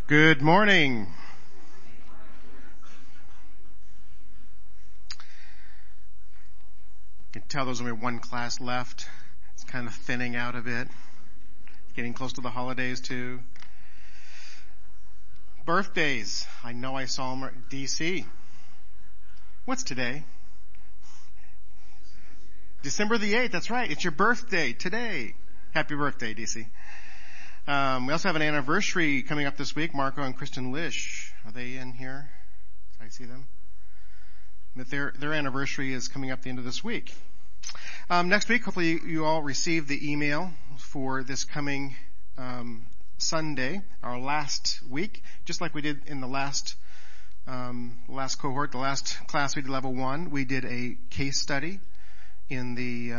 Good morning. You can tell there's only one class left. It's kind of thinning out a bit. Getting close to the holidays too. Birthdays. I know I saw them at DC. What's today? December the 8th. That's right. It's your birthday today. Happy birthday, DC. We also have an anniversary coming up this week. Marco and Kristen Lish. Are they in here? Can I see them? But their anniversary is coming up the end of this week. Next week, hopefully you all receive the email for this coming Sunday, our last week, just like we did in the last cohort, the last class we did level 1. We did a case study in the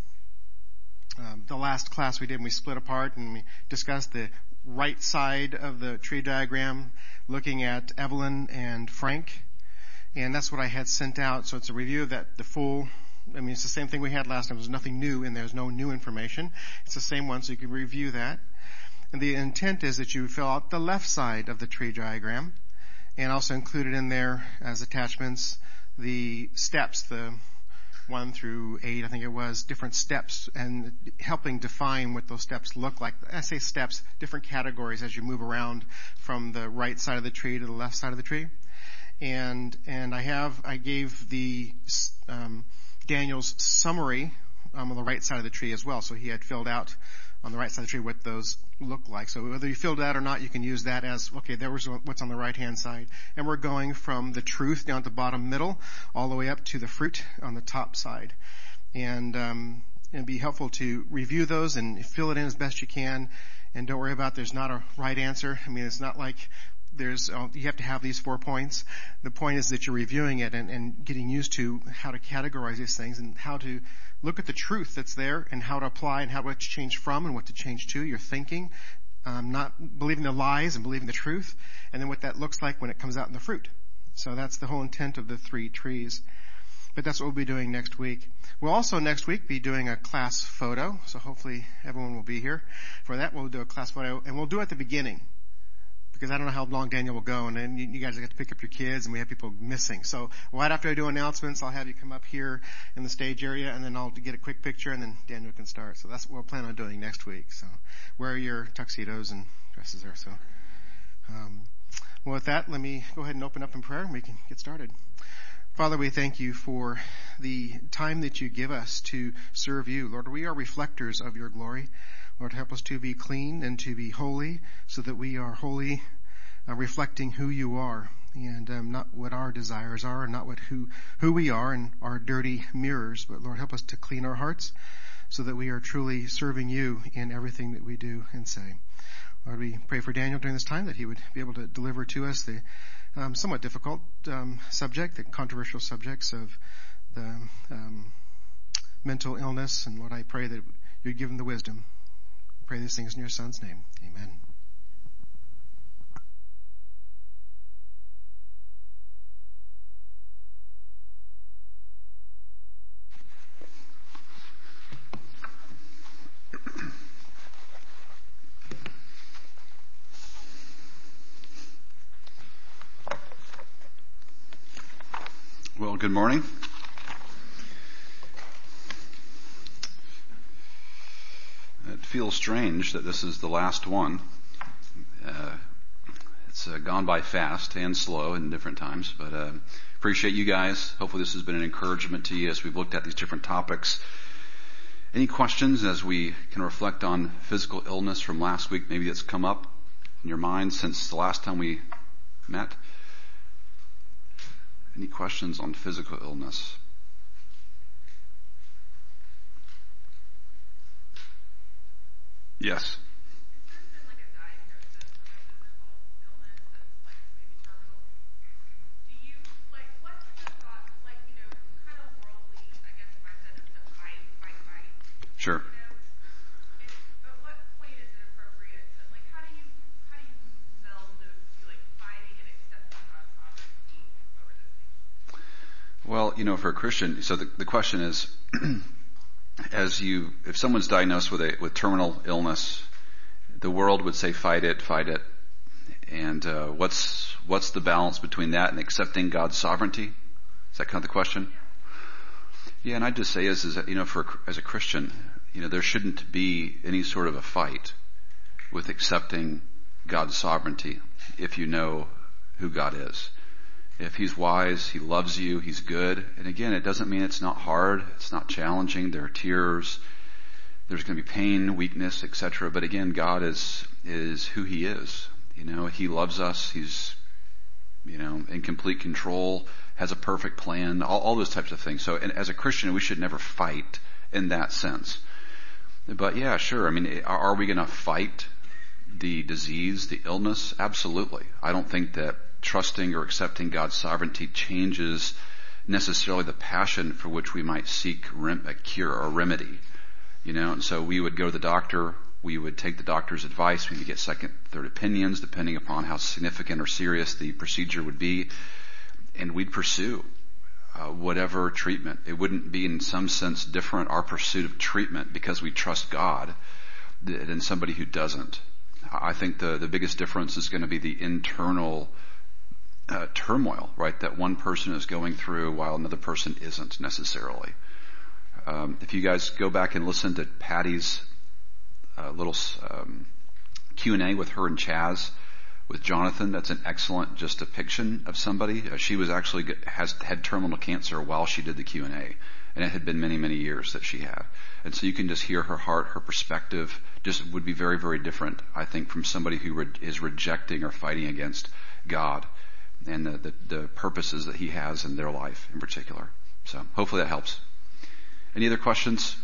last class we did. We split apart and we discussed the right side of the tree diagram, looking at Evelyn and Frank. And that's what I had sent out. So it's a review of that, it's the same thing we had last time. There's nothing new in there. There's no new information. It's the same one, so you can review that. And the intent is that you fill out the left side of the tree diagram and also included in there as attachments the steps, the 1 through 8, I think it was, different steps, and helping define what those steps look like. I say steps, different categories as you move around from the right side of the tree to the left side of the tree. And I gave the Daniel's summary on the right side of the tree as well. So he had filled out on the right side of the tree what those look like. So whether you filled it out or not, you can use that as, okay, there was what's on the right hand side. And we're going from the truth down at the bottom middle all the way up to the fruit on the top side. And it'd be helpful to review those and fill it in as best you can. And don't worry about there's not a right answer. It's not like you have to have these 4 points. The point is that you're reviewing it and getting used to how to categorize these things and how to look at the truth that's there and how to apply and what to change from and what to change to. Your thinking, not believing the lies and believing the truth, and then what that looks like when it comes out in the fruit. So that's the whole intent of the 3 trees. But that's what we'll be doing next week. We'll also next week be doing a class photo. So hopefully everyone will be here for that. We'll do a class photo, and we'll do it at the beginning, because I don't know how long Daniel will go, and then you guys get to pick up your kids, and we have people missing. So right after I do announcements, I'll have you come up here in the stage area, and then I'll get a quick picture, and then Daniel can start. So that's what we'll plan on doing next week. So wear your tuxedos and dresses there. So, with that, let me go ahead and open up in prayer, and we can get started. Father, we thank you for the time that you give us to serve you. Lord, we are reflectors of your glory. Lord, help us to be clean and to be holy so that we are holy, reflecting who you are and not what our desires are and not who we are in our dirty mirrors. But Lord, help us to clean our hearts so that we are truly serving you in everything that we do and say. Lord, we pray for Daniel during this time that he would be able to deliver to us the somewhat difficult subject, the controversial subjects of the mental illness. And Lord, I pray that you'd give him the wisdom. I pray these things in your Son's name. Amen. Well, good morning. It feels strange that this is the last one. It's gone by fast and slow in different times, but appreciate you guys. Hopefully this has been an encouragement to you as we've looked at these different topics. Any questions as we can reflect on physical illness from last week? Maybe it's come up in your mind since the last time we met. Any questions on physical illness? Yes. Sure. At what point is it appropriate? How do you meld those two, fighting and accepting God's sovereignty over those things? Well, for a Christian, so the question is, if someone's diagnosed with terminal illness, the world would say fight it, And what's the balance between that and accepting God's sovereignty? Is that kind of the question? Yeah, and I'd just say is that, as a Christian, there shouldn't be any sort of a fight with accepting God's sovereignty if you know who God is. If He's wise, He loves you, He's good. And again, it doesn't mean it's not hard, it's not challenging, there are tears, there's going to be pain, weakness, etc. But again, God is who He is. He loves us, He's, in complete control, has a perfect plan, all those types of things. So, and as a Christian, we should never fight in that sense. But yeah, sure. Are we going to fight the disease, the illness? Absolutely. I don't think that trusting or accepting God's sovereignty changes necessarily the passion for which we might seek a cure or remedy. And so we would go to the doctor, we would take the doctor's advice, we would get second, third opinions depending upon how significant or serious the procedure would be, and we'd pursue whatever treatment. It wouldn't be in some sense different, our pursuit of treatment, because we trust God, than somebody who doesn't. I think the biggest difference is going to be the internal turmoil, right, that one person is going through while another person isn't necessarily. If you guys go back and listen to Patty's little Q&A with her and Chaz, with Jonathan, that's an excellent just depiction of somebody. She was actually had terminal cancer while she did the Q&A, and it had been many, many years that she had. And so you can just hear her heart, her perspective just would be very, very different, I think, from somebody who is rejecting or fighting against God and the purposes that He has in their life in particular. So hopefully that helps. Any other questions?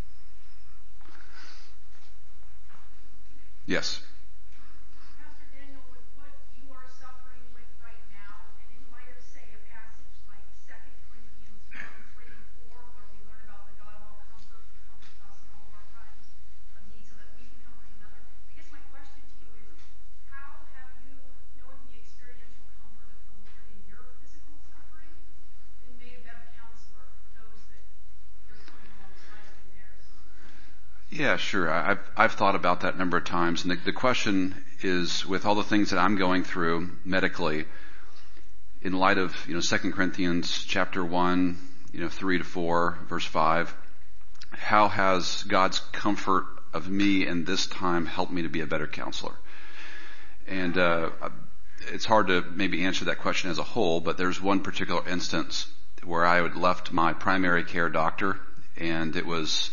Yes. Pastor Daniel, with what you are suffering with right now, and in light of, say, a passage like 2 Corinthians 1:3 and 4, where we learn about the God of all comfort who comforts us in all of our times of need so that we can comfort another, I guess my question to you is, how have you, knowing the experiential comfort of the Lord in your physical suffering, been made a better counselor for those that you're coming alongside of in theirs? Yeah, sure. I've thought about that a number of times, and the question is, with all the things that I'm going through medically, in light of 2 Corinthians chapter 1, 3 to 4, verse 5, how has God's comfort of me in this time helped me to be a better counselor? And it's hard to maybe answer that question as a whole, but there's one particular instance where I had left my primary care doctor, and it was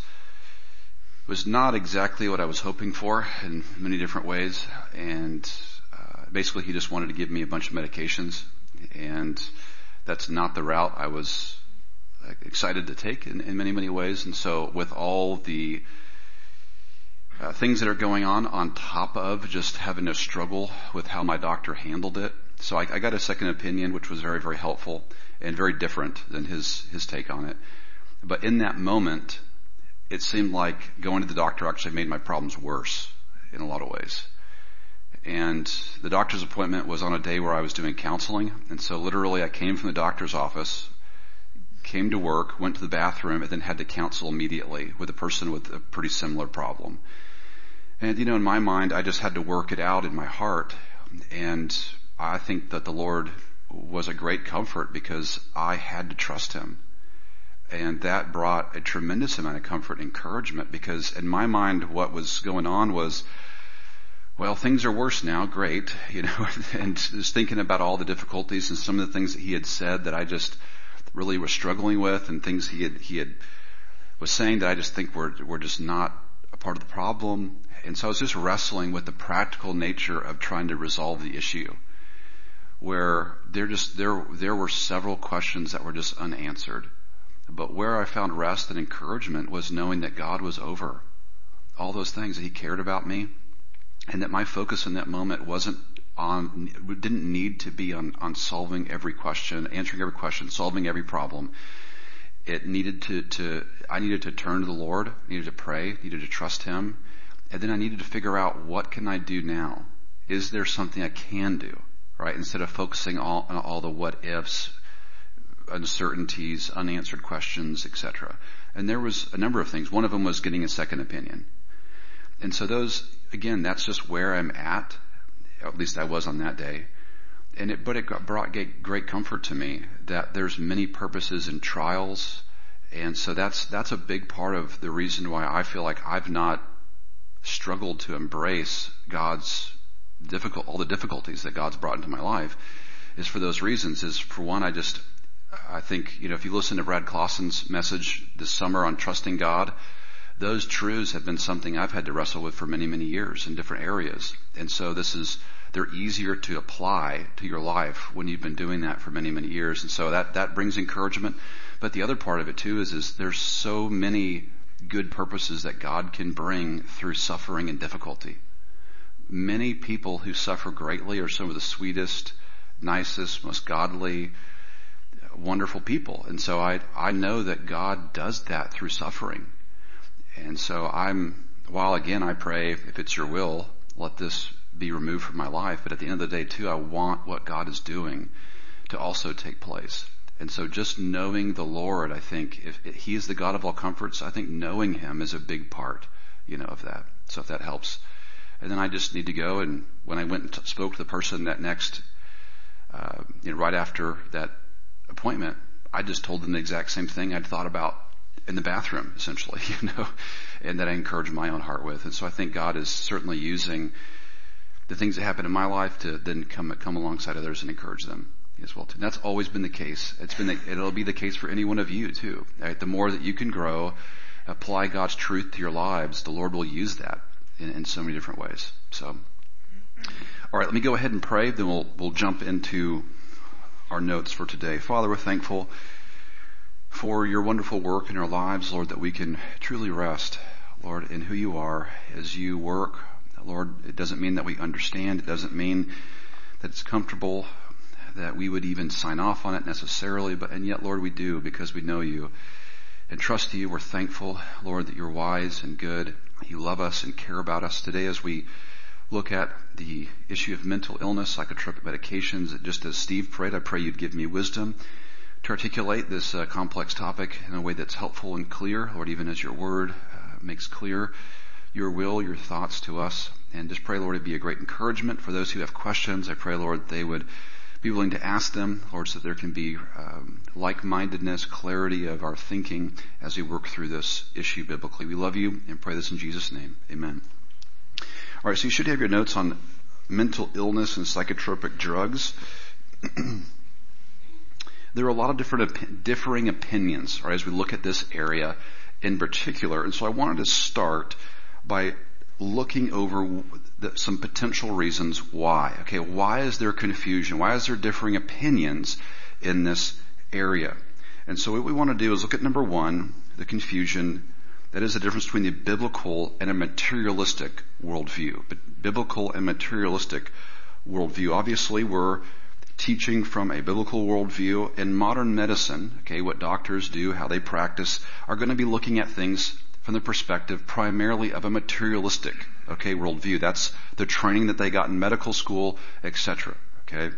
not exactly what I was hoping for in many different ways. And basically he just wanted to give me a bunch of medications, and that's not the route I was excited to take in many, many ways. And so with all the things that are going on top of just having to struggle with how my doctor handled it, so I got a second opinion, which was very, very helpful and very different than his take on it. But in that moment, it seemed like going to the doctor actually made my problems worse in a lot of ways. And the doctor's appointment was on a day where I was doing counseling. And so literally I came from the doctor's office, came to work, went to the bathroom, and then had to counsel immediately with a person with a pretty similar problem. And in my mind, I just had to work it out in my heart. And I think that the Lord was a great comfort because I had to trust Him. And that brought a tremendous amount of comfort and encouragement, because in my mind what was going on was, well, things are worse now, great, and just thinking about all the difficulties and some of the things that He had said that I just really was struggling with, and things he was saying that I just think were just not a part of the problem. And so I was just wrestling with the practical nature of trying to resolve the issue, where there were several questions that were just unanswered. But where I found rest and encouragement was knowing that God was over all those things, that He cared about me, and that my focus in that moment didn't need to be on solving every question, answering every question, solving every problem. It needed I needed to turn to the Lord, needed to pray, needed to trust Him, and then I needed to figure out, what can I do now? Is there something I can do, right? Instead of focusing on all the what ifs, uncertainties, unanswered questions, etc. And there was a number of things. One of them was getting a second opinion. And so those, again, that's just where I'm at at least I was on that day. But it brought great comfort to me that there's many purposes in trials. And so that's a big part of the reason why I feel like I've not struggled to embrace all the difficulties that God's brought into my life, is for those reasons. Is for one, I think, if you listen to Brad Clausen's message this summer on trusting God, those truths have been something I've had to wrestle with for many, many years in different areas. And so they're easier to apply to your life when you've been doing that for many, many years. And so that brings encouragement. But the other part of it too is there's so many good purposes that God can bring through suffering and difficulty. Many people who suffer greatly are some of the sweetest, nicest, most godly, wonderful people. And so I know that God does that through suffering. And so while again I pray, if it's your will, let this be removed from my life. But at the end of the day too, I want what God is doing to also take place. And so just knowing the Lord, I think, if He is the God of all comforts, I think knowing Him is a big part, of that. So if that helps. And then I just need to go, and when I went and spoke to the person that next, right after that appointment, I just told them the exact same thing I'd thought about in the bathroom, essentially, and that I encouraged my own heart with. And so I think God is certainly using the things that happen in my life to then come alongside others and encourage them as well too. And that's always been the case. It'll be the case for any one of you too. Right? The more that you can grow, apply God's truth to your lives, the Lord will use that in so many different ways. So, all right, let me go ahead and pray. Then we'll jump into our notes for today. Father, we're thankful for your wonderful work in our lives, Lord, that we can truly rest, Lord, in who you are as you work. Lord, it doesn't mean that we understand. It doesn't mean that it's comfortable, that we would even sign off on it necessarily. And yet, Lord, we do, because we know you and trust you. We're thankful, Lord, that you're wise and good. You love us and care about us. Today, as we look at the issue of mental illness, psychotropic medications, just as Steve prayed, I pray you'd give me wisdom to articulate this complex topic in a way that's helpful and clear, Lord, even as your word makes clear your will, your thoughts to us. And just pray, Lord, it'd be a great encouragement for those who have questions. I pray, Lord, they would be willing to ask them, Lord, so that there can be like-mindedness, clarity of our thinking as we work through this issue biblically. We love you and pray this in Jesus' name. Amen. All right, so you should have your notes on mental illness and psychotropic drugs. There are a lot of differing opinions, right, as we look at this area in particular. And so I wanted to start by looking over some potential reasons why. Okay, why is there confusion? Why is there differing opinions in this area? And so what we want to do is look at number one, the confusion. That is the difference between the biblical and a materialistic worldview. But biblical and materialistic worldview. Obviously, we're teaching from a biblical worldview. In modern medicine, okay, what doctors do, how they practice, are going to be looking at things from the perspective primarily of a materialistic, okay, worldview. That's the training that they got in medical school, etc. Okay.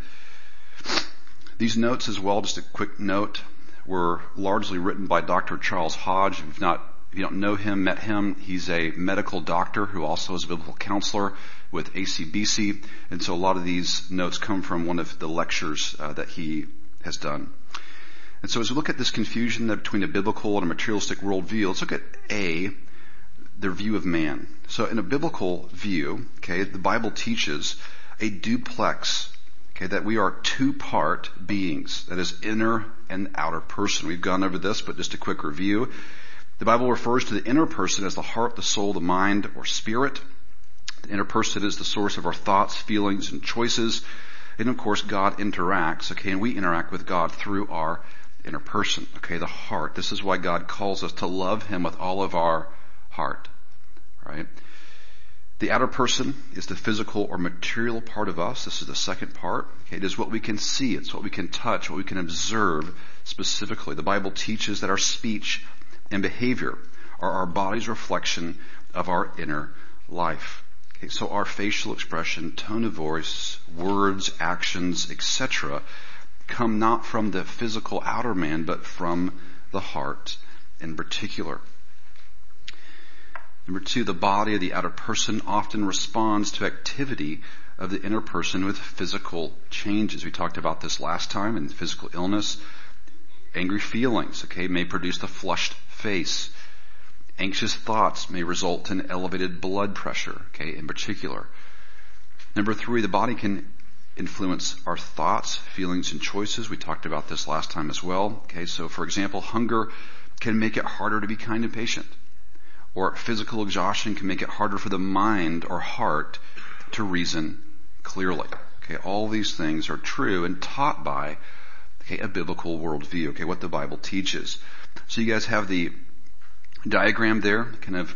These notes as well, just a quick note, were largely written by Dr. Charles Hodge. If you don't know him, met him, he's a medical doctor who also is a biblical counselor with ACBC. And so a lot of these notes come from one of the lectures that he has done. And so as we look at this confusion between a biblical and a materialistic worldview, let's look at their view of man. So in a biblical view, okay, the Bible teaches a duplex, okay, that we are two-part beings, that is inner and outer person. We've gone over this, but just a quick review. The Bible refers to the inner person as the heart, the soul, the mind, or spirit. The inner person is the source of our thoughts, feelings, and choices. And of course, God interacts, okay, and we interact with God through our inner person, okay, the heart. This is why God calls us to love Him with all of our heart, right? The outer person is the physical or material part of us. This is the second part. Okay, it is what we can see. It's what we can touch, what we can observe specifically. The Bible teaches that our speech and behavior are our body's reflection of our inner life. Okay, so our facial expression, tone of voice, words, actions, etc., come not from the physical outer man, but from the heart in particular. Number two, the body of the outer person often responds to activity of the inner person with physical changes. We talked about this last time in physical illness. Angry feelings, may produce the flushed face. Anxious thoughts may result in elevated blood pressure, in particular. Number 3, the body can influence our thoughts, feelings, and choices. We talked about this last time as well. So for example, hunger can make it harder to be kind and patient. Or physical exhaustion can make it harder for the mind or heart to reason clearly. All these things are true and taught by a biblical worldview, what the Bible teaches. So you guys have the diagram there, kind of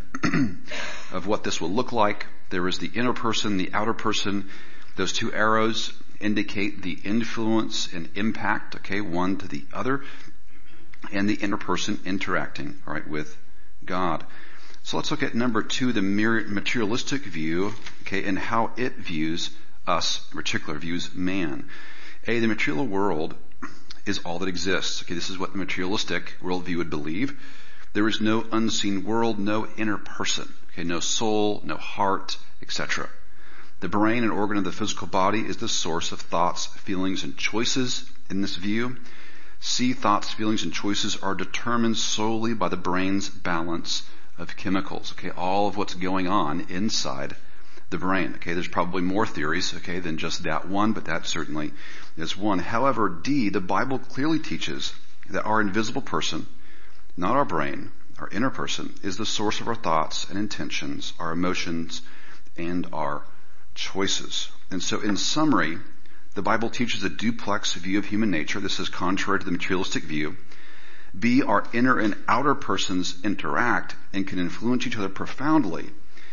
of what this will look like. There is the inner person, the outer person. Those 2 arrows indicate the influence and impact, one to the other, and the inner person interacting, with God. So let's look at number 2, the materialistic view, and how it views us, in particular, views man. The material world is all that exists. This is what the materialistic worldview would believe. There is no unseen world, no inner person, no soul, no heart, etc. The brain, an organ of the physical body, is the source of thoughts, feelings, and choices in this view. Thoughts, feelings, and choices are determined solely by the brain's balance of chemicals. All of what's going on inside the brain. There's probably more theories, than just that one, but that certainly is one. However, the Bible clearly teaches that our invisible person, not our brain, our inner person, is the source of our thoughts and intentions, our emotions, and our choices. And so in summary, the Bible teaches a duplex view of human nature. This is contrary to the materialistic view. B, our inner and outer persons interact and can influence each other profoundly.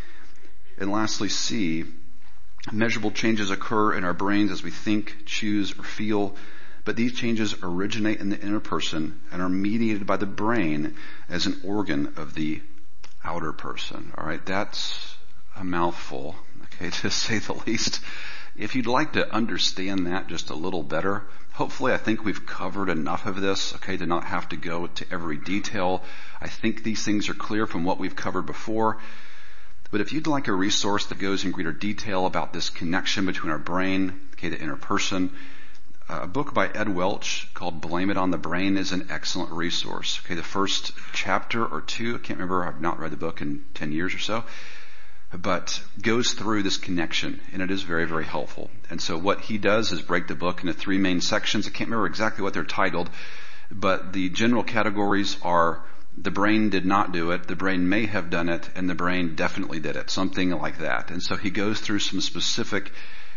And lastly, C, measurable changes occur in our brains as we think, choose, or feel, but these changes originate in the inner person and are mediated by the brain as an organ of the outer person. All right, that's a mouthful, to say the least. If you'd like to understand that just a little better, hopefully I think we've covered enough of this, to not have to go to every detail. I think these things are clear from what we've covered before. But if you'd like a resource that goes in greater detail about this connection between our brain, the inner person, a book by Ed Welch called Blame It on the Brain is an excellent resource. The first chapter or 2, I can't remember, I've not read the book in 10 years or so, but goes through this connection, and it is very, very helpful. And so what he does is break the book into 3 main sections. I can't remember exactly what they're titled, but the general categories are the brain did not do it, the brain may have done it, and the brain definitely did it, something like that. And so he goes through some specific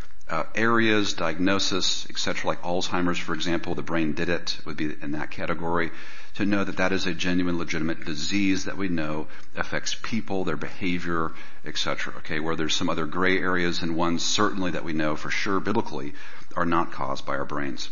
areas, diagnosis, etc., like Alzheimer's, for example. The brain did it would be in that category, to know that that is a genuine, legitimate disease that we know affects people, their behavior, etc. Where there's some other gray areas, and ones certainly that we know for sure biblically are not caused by our brains.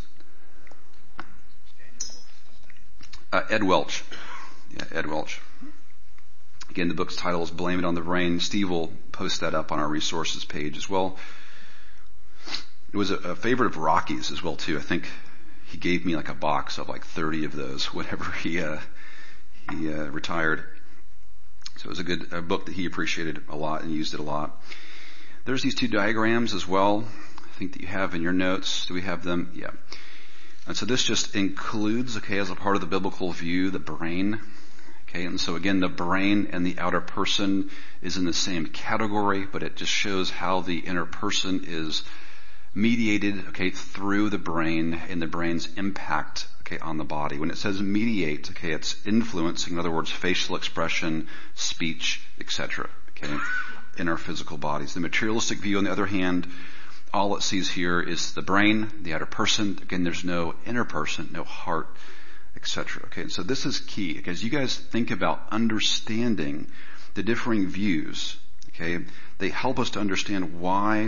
Ed Welch. Ed Welch. Again, the book's title is Blame It on the Brain. Steve will post that up on our resources page as well. It was a favorite of Rocky's as well, too. I think he gave me like a box of like 30 of those whenever he retired. So it was a good book that he appreciated a lot and used it a lot. There's these 2 diagrams as well, I think that you have in your notes. Do we have them? Yeah. And so this just includes, as a part of the biblical view, the brain. And so again, the brain and the outer person is in the same category, but it just shows how the inner person is mediated, through the brain and the brain's impact, on the body. When it says mediate, it's influencing, in other words, facial expression, speech, etc., in our physical bodies. The materialistic view, on the other hand, all it sees here is the brain, the outer person. Again, there's no inner person, no heart, etc. And so this is key, because you guys think about understanding the differing views. They help us to understand why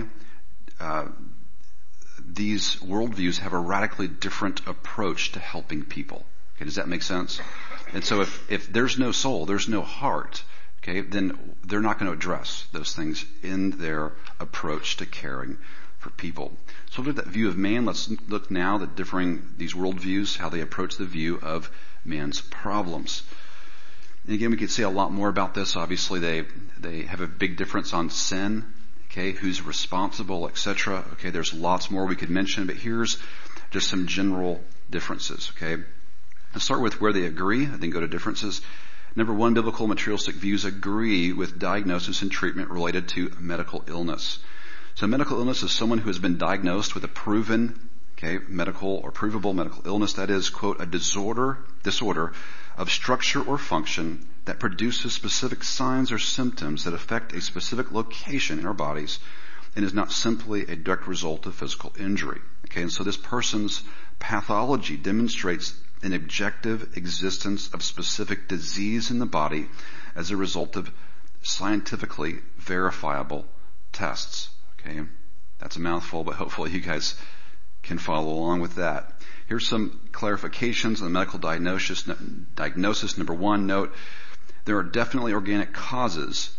these worldviews have a radically different approach to helping people. Does that make sense? And so if there's no soul, there's no heart, then they're not going to address those things in their approach to caring for people. So look at that view of man. Let's look now at these worldviews, how they approach the view of man's problems. And again, we could say a lot more about this. Obviously, they have a big difference on sin. okay, who's responsible, etc. Okay, there's lots more we could mention, but here's just some general differences, okay. Let's start with where they agree, and then go to differences. Number one, biblical materialistic views agree with diagnosis and treatment related to medical illness. So medical illness is someone who has been diagnosed with a proven, okay, medical or provable medical illness. That is, quote, a disorder of structure or function that produces specific signs or symptoms that affect a specific location in our bodies and is not simply a direct result of physical injury. Okay, and so this person's pathology demonstrates an objective existence of specific disease in the body as a result of scientifically verifiable tests. Okay, that's a mouthful, but hopefully you guys can follow along with that. Here's some clarifications on the medical diagnosis. Number one, note, there are definitely organic causes.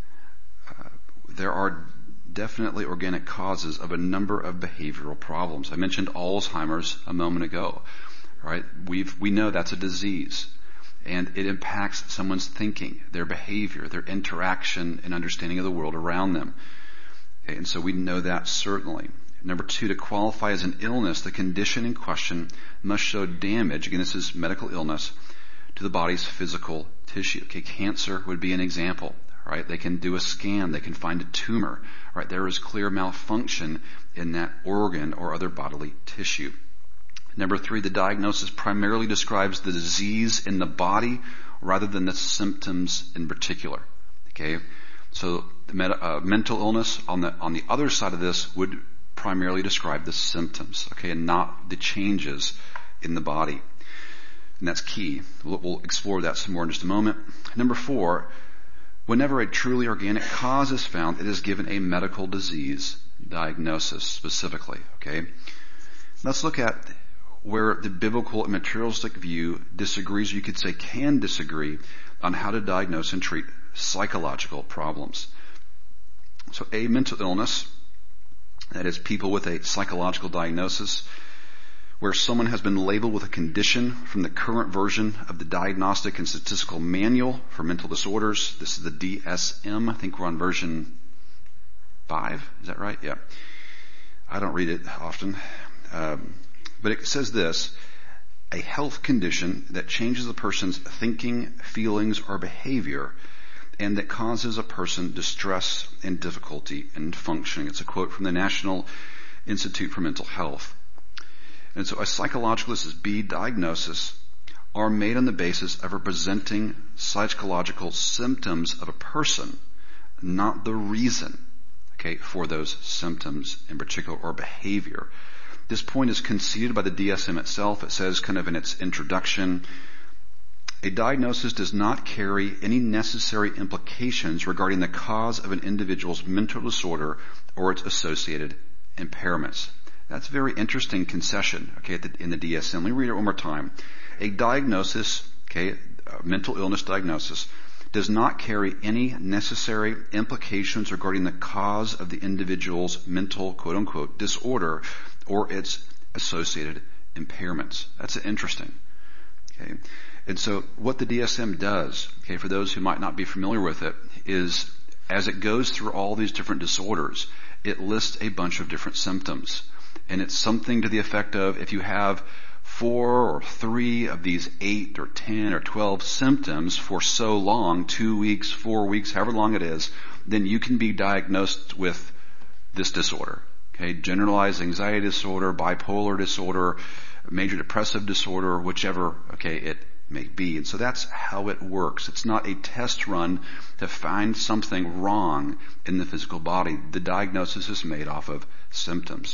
There are definitely organic causes of a number of behavioral problems. I mentioned Alzheimer's a moment ago, right? We know that's a disease, and it impacts someone's thinking, their behavior, their interaction and understanding of the world around them. Okay, and so we know that certainly. Number two, to qualify as an illness, the condition in question must show damage, again this is medical illness, to the body's physical tissue. Okay, cancer would be an example, right? They can do a scan, they can find a tumor, right? There is clear malfunction in that organ or other bodily tissue. Number three, the diagnosis primarily describes the disease in the body rather than the symptoms in particular. Okay, so the mental illness on the other side of this would primarily describe the symptoms, okay, and not the changes in the body. And that's key. We'll explore that some more in just a moment. Number four, whenever a truly organic cause is found, it is given a medical disease diagnosis specifically, okay? Let's look at where the biblical and materialistic view disagrees, you could say can disagree, on how to diagnose and treat psychological problems. So a mental illness, that is people with a psychological diagnosis, where someone has been labeled with a condition from the current version of the Diagnostic and Statistical Manual for Mental Disorders. This is the DSM. I think we're on version 5. Is that right? Yeah. I don't read it often. But it says this: a health condition that changes a person's thinking, feelings, or behavior, and that causes a person distress and difficulty in functioning. It's a quote from the National Institute for Mental Health. And so a psychological, this is B, diagnosis, are made on the basis of representing psychological symptoms of a person, not the reason, okay, for those symptoms in particular or behavior. This point is conceded by the DSM itself. It says kind of in its introduction, a diagnosis does not carry any necessary implications regarding the cause of an individual's mental disorder or its associated impairments. That's a very interesting concession, okay, in the DSM. Let me read it one more time. A diagnosis, okay, a mental illness diagnosis, does not carry any necessary implications regarding the cause of the individual's mental, quote unquote, disorder or its associated impairments. That's interesting. Okay. And so what the DSM does, okay, for those who might not be familiar with it, is as it goes through all these different disorders, it lists a bunch of different symptoms. And it's something to the effect of, if you have 4 or 3 of these 8 or 10 or 12 symptoms for so long, 2 weeks, 4 weeks, however long it is, then you can be diagnosed with this disorder. Okay, generalized anxiety disorder, bipolar disorder, major depressive disorder, whichever, okay, it may be. And so that's how it works. It's not a test run to find something wrong in the physical body. The diagnosis is made off of symptoms.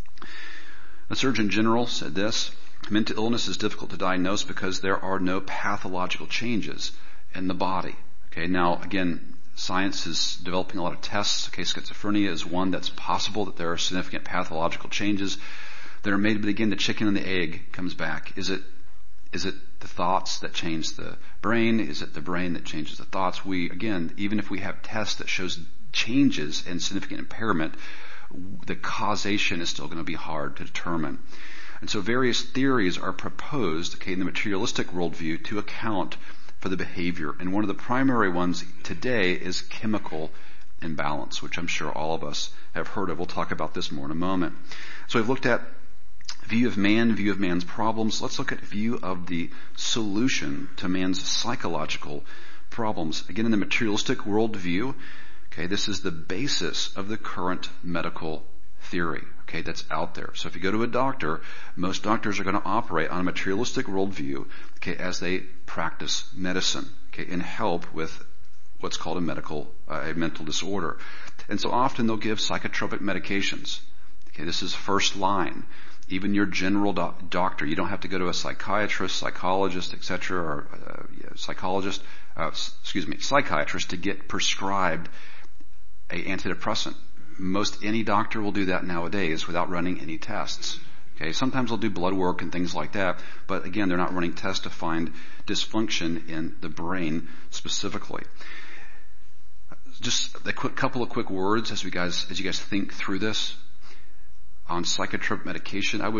The Surgeon General said this: mental illness is difficult to diagnose because there are no pathological changes in the body. Okay, now again, science is developing a lot of tests. Okay, schizophrenia is one that's possible that there are significant pathological changes that are made, but again, the chicken and the egg comes back. Is it the thoughts that change the brain? Is it the brain that changes the thoughts? Again, even if we have tests that shows changes and significant impairment, the causation is still going to be hard to determine. And so various theories are proposed, okay, in the materialistic worldview to account for the behavior. And one of the primary ones today is chemical imbalance, which I'm sure all of us have heard of. We'll talk about this more in a moment. So we've looked at view of man's problems. Let's look at view of the solution to man's psychological problems. Again, in the materialistic worldview, okay, this is the basis of the current medical theory, okay, that's out there. So if you go to a doctor, most doctors are going to operate on a materialistic worldview, okay, as they practice medicine, okay, and help with what's called a mental disorder. And so often they'll give psychotropic medications. Okay, this is first line. Even your general doctor, you don't have to go to a psychiatrist, psychologist, etc., or psychiatrist to get prescribed a antidepressant. Most any doctor will do that nowadays without running any tests. Okay, sometimes they'll do blood work and things like that, but again, they're not running tests to find dysfunction in the brain specifically. Just a couple of quick words as you guys think through this on psychotropic medication. I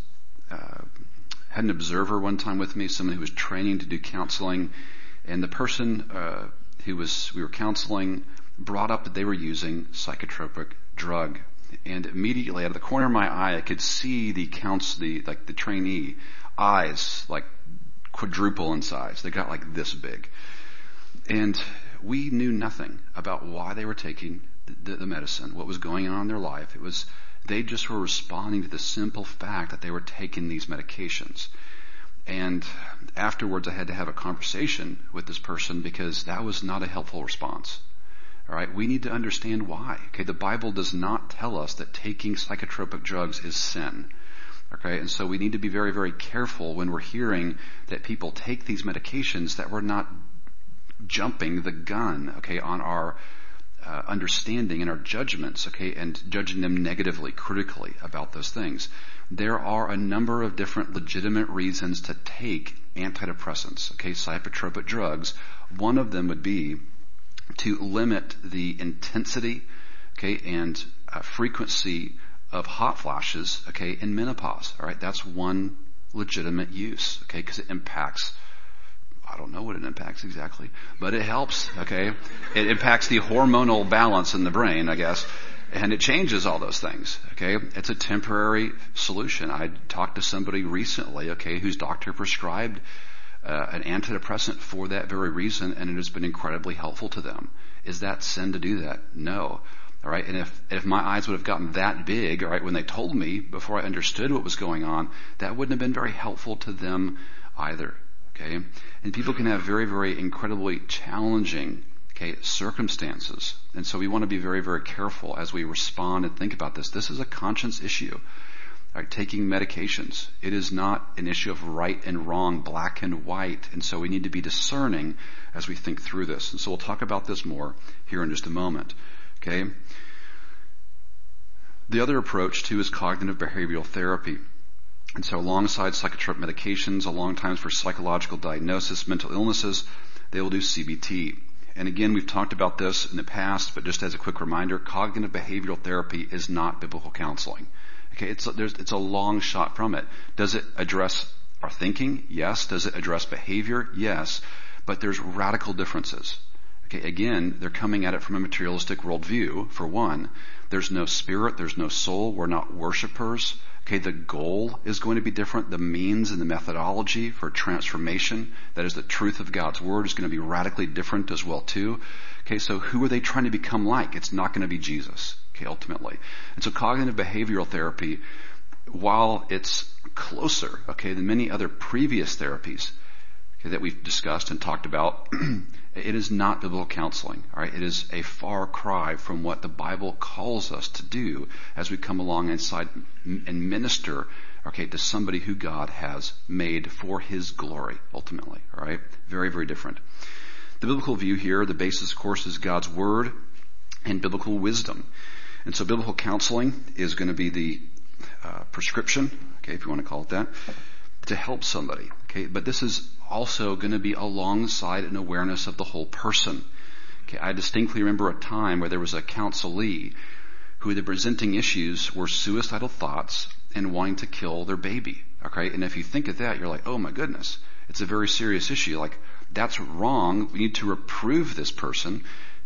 had an observer one time with me, someone who was training to do counseling, and the person we were counseling brought up that they were using psychotropic drug, and immediately out of the corner of my eye I could see the trainee eyes like quadruple in size. They got like this big, and we knew nothing about why they were taking the medicine, what was going on in their life. They just were responding to the simple fact that they were taking these medications. And afterwards I had to have a conversation with this person because that was not a helpful response. All right, we need to understand why. Okay, the Bible does not tell us that taking psychotropic drugs is sin. Okay, and so we need to be very, very careful when we're hearing that people take these medications, that we're not jumping the gun, okay, on our understanding and our judgments, okay, and judging them negatively, critically about those things. There are a number of different legitimate reasons to take antidepressants, okay, psychotropic drugs. One of them would be to limit the intensity, okay, and frequency of hot flashes, okay, in menopause. All right, that's one legitimate use, okay, because it impacts, I don't know what it impacts exactly, but it helps, okay? It impacts the hormonal balance in the brain, I guess, and it changes all those things, okay? It's a temporary solution. I talked to somebody recently, okay, whose doctor prescribed an antidepressant for that very reason, and it has been incredibly helpful to them. Is that sin to do that? No. All right, and if my eyes would have gotten that big, all right, when they told me before I understood what was going on, that wouldn't have been very helpful to them either. Okay, and people can have very, very incredibly challenging, okay, circumstances, and so we want to be very, very careful as we respond and think about this. This is a conscience issue. Right, taking medications. It is not an issue of right and wrong, black and white, and so we need to be discerning as we think through this. And so we'll talk about this more here in just a moment. Okay. The other approach too is cognitive behavioral therapy. And so alongside psychotropic medications, alongside for psychological diagnosis, mental illnesses, they will do CBT. And again, we've talked about this in the past, but just as a quick reminder, cognitive behavioral therapy is not biblical counseling. Okay, it's a long shot from it. Does it address our thinking? Yes. Does it address behavior? Yes. But there's radical differences. Okay, again, they're coming at it from a materialistic worldview, for one. There's no spirit, there's no soul, we're not worshipers. Okay, the goal is going to be different. The means and the methodology for transformation, that is the truth of God's Word, is going to be radically different as well too. Okay, so who are they trying to become like? It's not going to be Jesus, okay, ultimately. And so cognitive behavioral therapy, while it's closer, okay, than many other previous therapies, okay, that we've discussed and talked about, it is not biblical counseling. All right, it is a far cry from what the Bible calls us to do as we come along inside and minister, okay, to somebody who God has made for His glory, ultimately. All right, very, very different. The biblical view here, the basis, of course, is God's Word and biblical wisdom. And so biblical counseling is going to be the prescription, okay, if you want to call it that, to help somebody. Okay, but this is also going to be alongside an awareness of the whole person. Okay, I distinctly remember a time where there was a counselee who the presenting issues were suicidal thoughts and wanting to kill their baby. Okay, and if you think of that, you're like, oh my goodness, it's a very serious issue. Like, that's wrong. We need to reprove this person.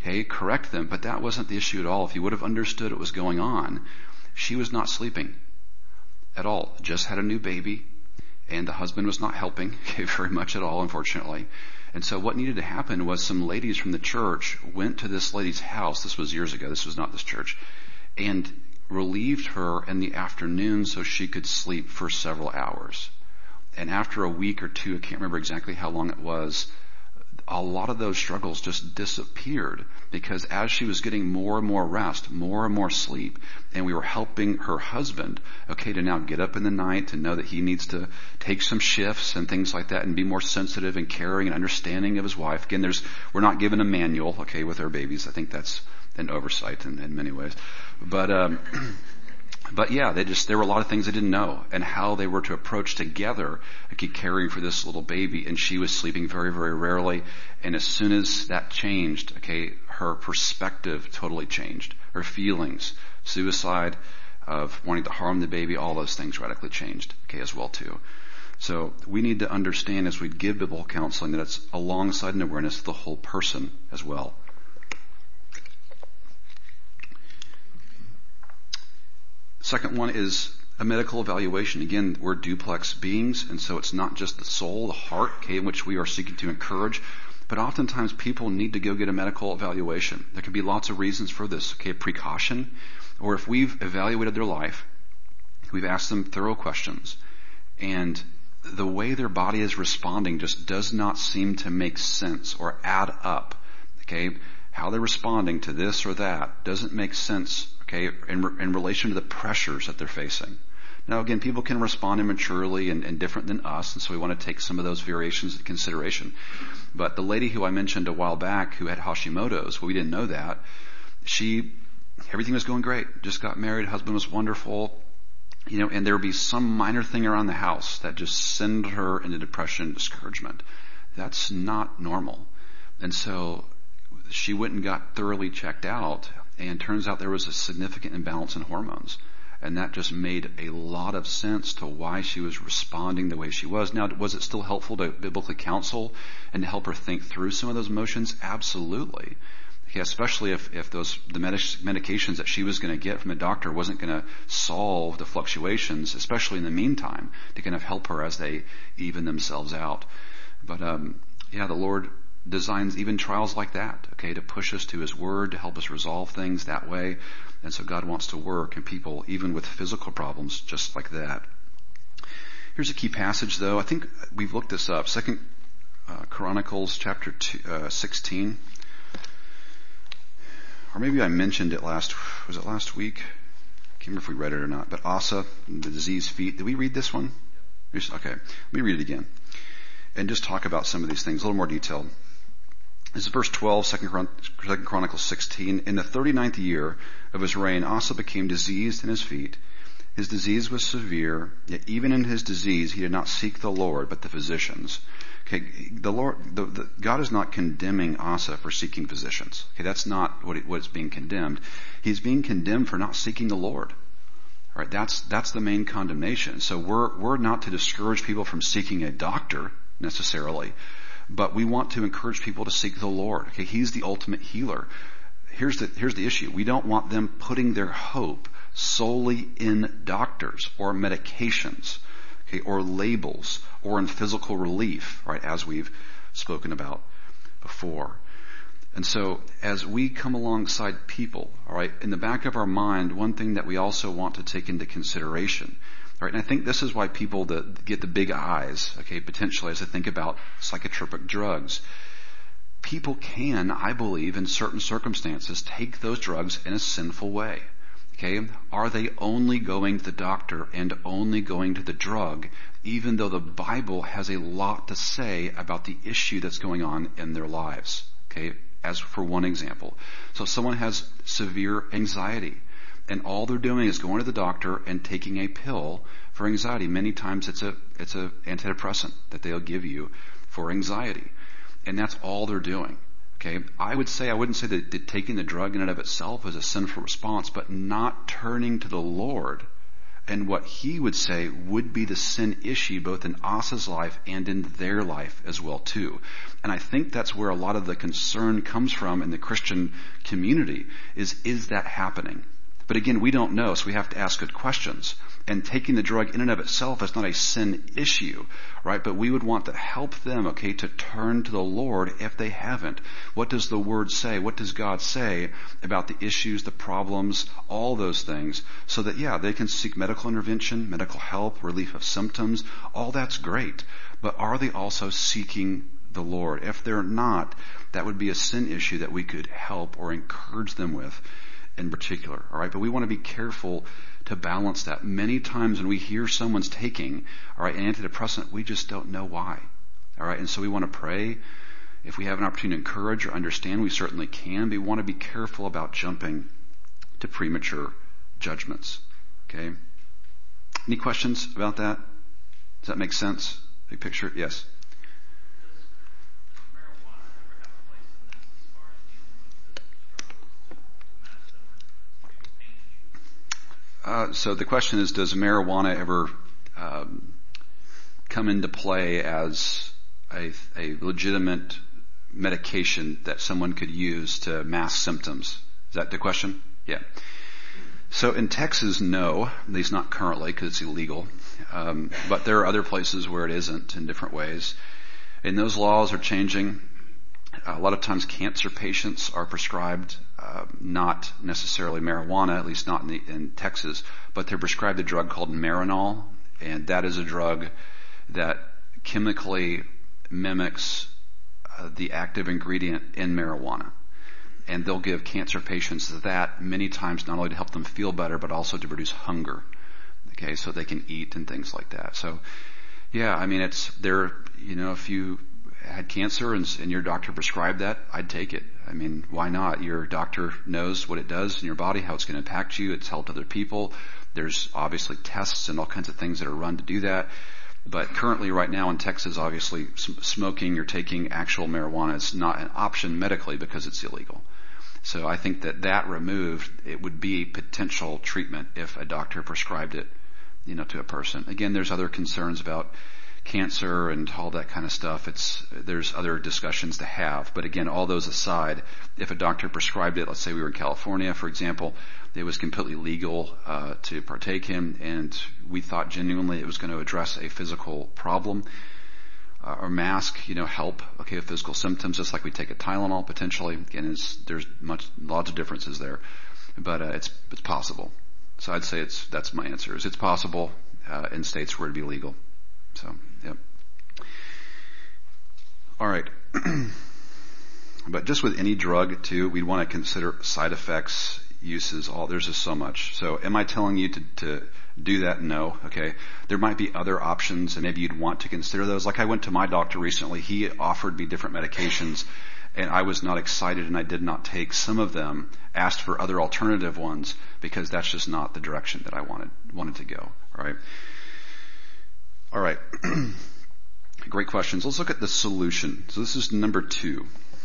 okay, correct them, but that wasn't the issue at all. If you would have understood what was going on, she was not sleeping at all. Just had a new baby, and the husband was not helping, okay, very much at all, unfortunately. And so what needed to happen was some ladies from the church went to this lady's house. This was years ago. This was not this church. And relieved her in the afternoon so she could sleep for several hours. And after a week or two, I can't remember exactly how long it was, a lot of those struggles just disappeared, because as she was getting more and more rest, more and more sleep, and we were helping her husband, okay, to now get up in the night, to know that he needs to take some shifts and things like that, and be more sensitive and caring and understanding of his wife. Again, we're not given a manual, okay, with our babies. I think that's an oversight in many ways. But yeah, there were a lot of things they didn't know, and how they were to approach together, okay, caring for this little baby. And she was sleeping very, very rarely. And as soon as that changed, okay, her perspective totally changed. Her feelings, suicide, of wanting to harm the baby, all those things radically changed, okay, as well too. So we need to understand as we give biblical counseling that it's alongside an awareness of the whole person as well. Second one is a medical evaluation. Again, we're duplex beings, and so it's not just the soul, the heart, okay, in which we are seeking to encourage, but oftentimes people need to go get a medical evaluation. There can be lots of reasons for this, okay, precaution, or if we've evaluated their life, we've asked them thorough questions, and the way their body is responding just does not seem to make sense or add up, okay? How they're responding to this or that doesn't make sense, okay, in relation to the pressures that they're facing. Now again, people can respond immaturely and different than us, and so we want to take some of those variations into consideration. But the lady who I mentioned a while back who had Hashimoto's, well, we didn't know that, everything was going great. Just got married, husband was wonderful, and there would be some minor thing around the house that just send her into depression, discouragement. That's not normal. And so she went and got thoroughly checked out, and turns out there was a significant imbalance in hormones. And that just made a lot of sense to why she was responding the way she was. Now, was it still helpful to biblically counsel and to help her think through some of those emotions? Absolutely. Okay, especially if the medications that she was going to get from the doctor wasn't going to solve the fluctuations, especially in the meantime, to kind of help her as they even themselves out. But the Lord designs even trials like that, okay, to push us to His Word, to help us resolve things that way. And so God wants to work in people, even with physical problems, just like that. Here's a key passage, though. I think we've looked this up. 2 Chronicles chapter 16. Or maybe I mentioned it last week? I can't remember if we read it or not. But Asa, the diseased feet. Did we read this one? Okay, let me read it again. And just talk about some of these things, a little more detailed. This is verse 12, 2 Chronicles 16. In the 39th year of his reign, Asa became diseased in his feet. His disease was severe, yet even in his disease he did not seek the Lord, but the physicians. Okay, God is not condemning Asa for seeking physicians. Okay, that's not what's being condemned. He's being condemned for not seeking the Lord. All right, that's the main condemnation. So we're not to discourage people from seeking a doctor necessarily, but we want to encourage people to seek the Lord. Okay, He's the ultimate healer. Here's the issue. We don't want them putting their hope solely in doctors or medications, okay, or labels or in physical relief, right, as we've spoken about before. And so as we come alongside people, all right, in the back of our mind, one thing that we also want to take into consideration, right, and I think this is why people that get the big eyes, okay, potentially as they think about psychotropic drugs. People can, I believe, in certain circumstances, take those drugs in a sinful way. Okay? Are they only going to the doctor and only going to the drug, even though the Bible has a lot to say about the issue that's going on in their lives? Okay? As for one example. So someone has severe anxiety, and all they're doing is going to the doctor and taking a pill for anxiety. Many times it's a antidepressant that they'll give you for anxiety. And that's all they're doing. Okay, I wouldn't say that taking the drug in and of itself is a sinful response, but not turning to the Lord and what he would say would be the sin issue both in Asa's life and in their life as well too. And I think that's where a lot of the concern comes from in the Christian community is that happening? But again, we don't know, so we have to ask good questions. And taking the drug in and of itself is not a sin issue, right? But we would want to help them, okay, to turn to the Lord if they haven't. What does the Word say? What does God say about the issues, the problems, all those things, so that, yeah, they can seek medical intervention, medical help, relief of symptoms. All that's great. But are they also seeking the Lord? If they're not, that would be a sin issue that we could help or encourage them with in particular, all right? But we want to be careful to balance that. Many times when we hear someone's taking, all right, an antidepressant, we just don't know why, all right? And so we want to pray. If we have an opportunity to encourage or understand, we certainly can, but we want to be careful about jumping to premature judgments, okay? Any questions about that? Does that make sense? Big picture? Yes. So the question is, does marijuana ever come into play as a legitimate medication that someone could use to mask symptoms? Is that the question? Yeah. So in Texas, no, at least not currently because it's illegal. But there are other places where it isn't in different ways. And those laws are changing. A lot of times cancer patients are prescribed not necessarily marijuana, at least not in Texas, but they're prescribed a drug called Marinol, and that is a drug that chemically mimics the active ingredient in marijuana. And they'll give cancer patients that many times not only to help them feel better, but also to reduce hunger, okay, so they can eat and things like that. So, yeah, I mean, it's there, if you had cancer and your doctor prescribed that, I'd take it. I mean, why not? Your doctor knows what it does in your body, how it's going to impact you. It's helped other people. There's obviously tests and all kinds of things that are run to do that. But currently right now in Texas, obviously smoking or taking actual marijuana is not an option medically because it's illegal. So I think that removed, it would be potential treatment if a doctor prescribed it, to a person. Again, there's other concerns about cancer and all that kind of stuff. There's other discussions to have. But again, all those aside, if a doctor prescribed it, let's say we were in California, for example, it was completely legal to partake in, and we thought genuinely it was going to address a physical problem or mask, help, okay, physical symptoms, just like we take a Tylenol potentially. Again, there's lots of differences there, but it's possible. So I'd say that's my answer. It's possible in states where it'd be legal. So, yep. All right. But just with any drug too, we'd want to consider side effects, uses, there's just so much. So am I telling you to do that? No. Okay. There might be other options and maybe you'd want to consider those. Like I went to my doctor recently. He offered me different medications and I was not excited and I did not take some of them, asked for other alternative ones because that's just not the direction that I wanted to go. All right. All right. Great questions. Let's look at the solution. So this is number 2.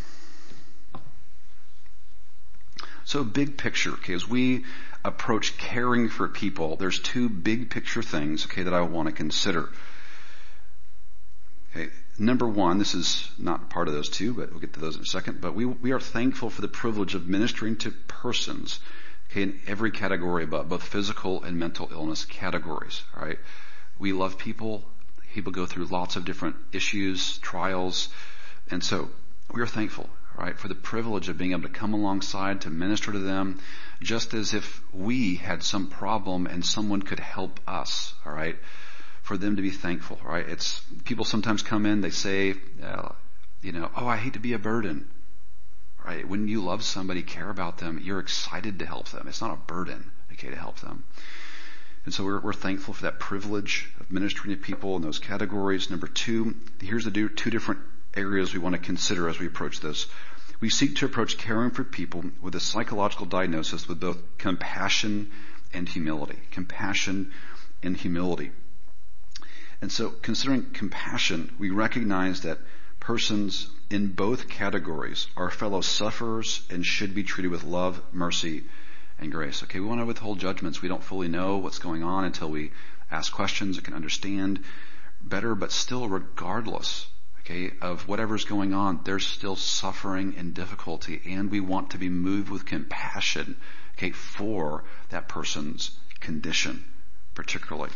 So big picture, okay, as we approach caring for people, there's 2 big picture things, okay, that I want to consider. Okay, number 1, this is not part of those 2, but we'll get to those in a second, but we are thankful for the privilege of ministering to persons, okay, in every category above, both physical and mental illness categories, all right? We love people. People go through lots of different issues, trials, and so we are thankful, right, for the privilege of being able to come alongside to minister to them, just as if we had some problem and someone could help us, all right, for them to be thankful, right? It's people sometimes come in, they say, I hate to be a burden, right? When you love somebody, care about them, you're excited to help them. It's not a burden, okay, to help them. And so we're thankful for that privilege of ministering to people in those categories. Number 2, here's the 2 different areas we want to consider as we approach this. We seek to approach caring for people with a psychological diagnosis with both compassion and humility. Compassion and humility. And so considering compassion, we recognize that persons in both categories are fellow sufferers and should be treated with love, mercy, and grace. Okay, we want to withhold judgments. We don't fully know what's going on until we ask questions and can understand better, but still regardless, okay, of whatever's going on, there's still suffering and difficulty, and we want to be moved with compassion, okay, for that person's condition, particularly.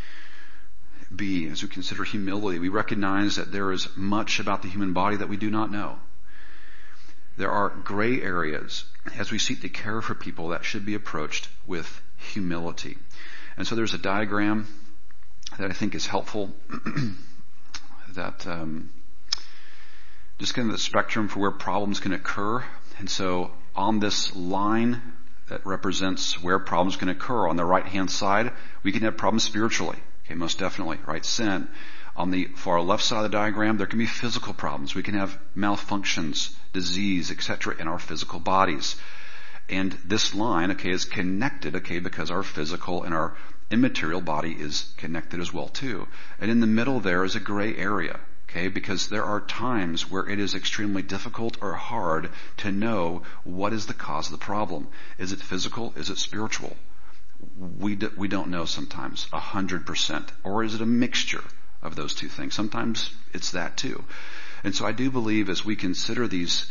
B, as we consider humility, we recognize that there is much about the human body that we do not know. There are gray areas as we seek to care for people that should be approached with humility. And so there's a diagram that I think is helpful that just kind of the spectrum for where problems can occur. And so on this line that represents where problems can occur, on the right-hand side, we can have problems spiritually. Okay, most definitely, right? Sin. On the far left side of the diagram, there can be physical problems. We can have malfunctions, disease, etc. in our physical bodies. And this line, okay, is connected, okay, because our physical and our immaterial body is connected as well too. And in the middle there is a gray area, okay, because there are times where it is extremely difficult or hard to know what is the cause of the problem. Is it physical? Is it spiritual? We don't know sometimes 100%. Or is it a mixture of those two things? Sometimes it's that too. And so I do believe as we consider these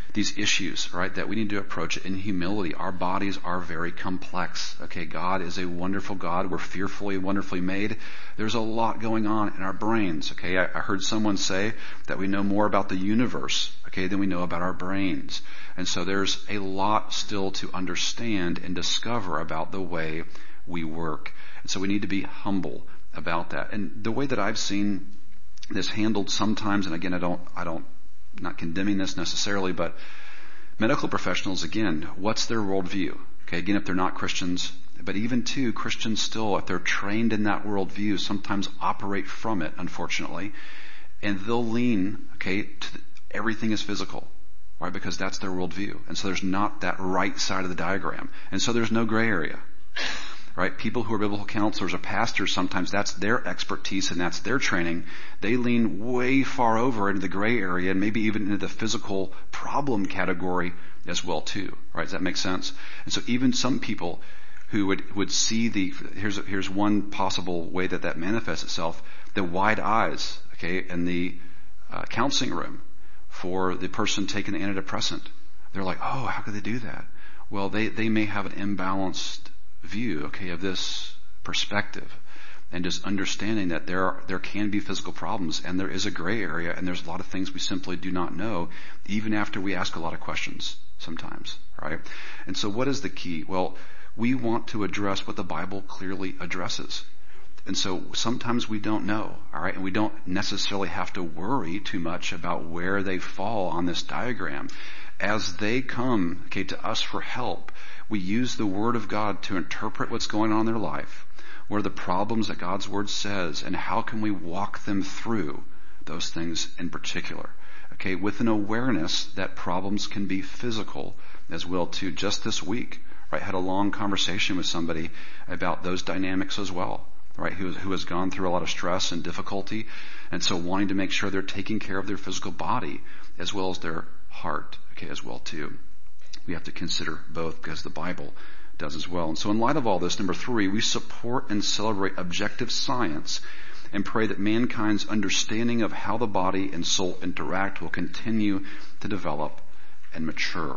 issues, right, that we need to approach it in humility. Our bodies are very complex. Okay, God is a wonderful God. We're fearfully and wonderfully made. There's a lot going on in our brains. Okay, I heard someone say that we know more about the universe, okay, than we know about our brains. And so there's a lot still to understand and discover about the way we work. And so we need to be humble about that. And the way that I've seen this handled sometimes, and again, I don't not condemning this necessarily, but medical professionals, again, what's their worldview? Okay, again, if they're not Christians, but even too, Christians still, if they're trained in that worldview, sometimes operate from it, unfortunately, and they'll lean, okay, everything is physical, right? Because that's their worldview. And so there's not that right side of the diagram. And so there's no gray area. Right? People who are biblical counselors or pastors, sometimes that's their expertise and that's their training. They lean way far over into the gray area and maybe even into the physical problem category as well too. Right? Does that make sense? And so even some people who would see here's one possible way that manifests itself, the wide eyes, okay, in the counseling room for the person taking the antidepressant. They're like, oh, how could they do that? Well, they may have an imbalanced view, okay, of this perspective, and just understanding that there can be physical problems and there is a gray area and there's a lot of things we simply do not know, even after we ask a lot of questions sometimes, right? And so what is the key? Well, we want to address what the Bible clearly addresses. And so sometimes we don't know, all right, and we don't necessarily have to worry too much about where they fall on this diagram. As they come, okay, to us for help, we use the Word of God to interpret what's going on in their life. What are the problems that God's Word says, and how can we walk them through those things in particular? Okay, with an awareness that problems can be physical as well too. Just this week, right, had a long conversation with somebody about those dynamics as well, right, who has gone through a lot of stress and difficulty, and so wanting to make sure they're taking care of their physical body as well as their heart, okay, as well too. We have to consider both because the Bible does as well. And so in light of all this, number 3, we support and celebrate objective science and pray that mankind's understanding of how the body and soul interact will continue to develop and mature.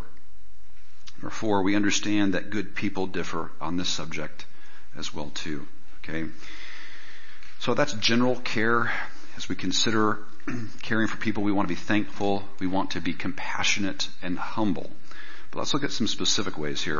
Number 4, we understand that good people differ on this subject as well too. Okay? So that's general care. As we consider caring for people, we want to be thankful. We want to be compassionate and humble. But let's look at some specific ways here.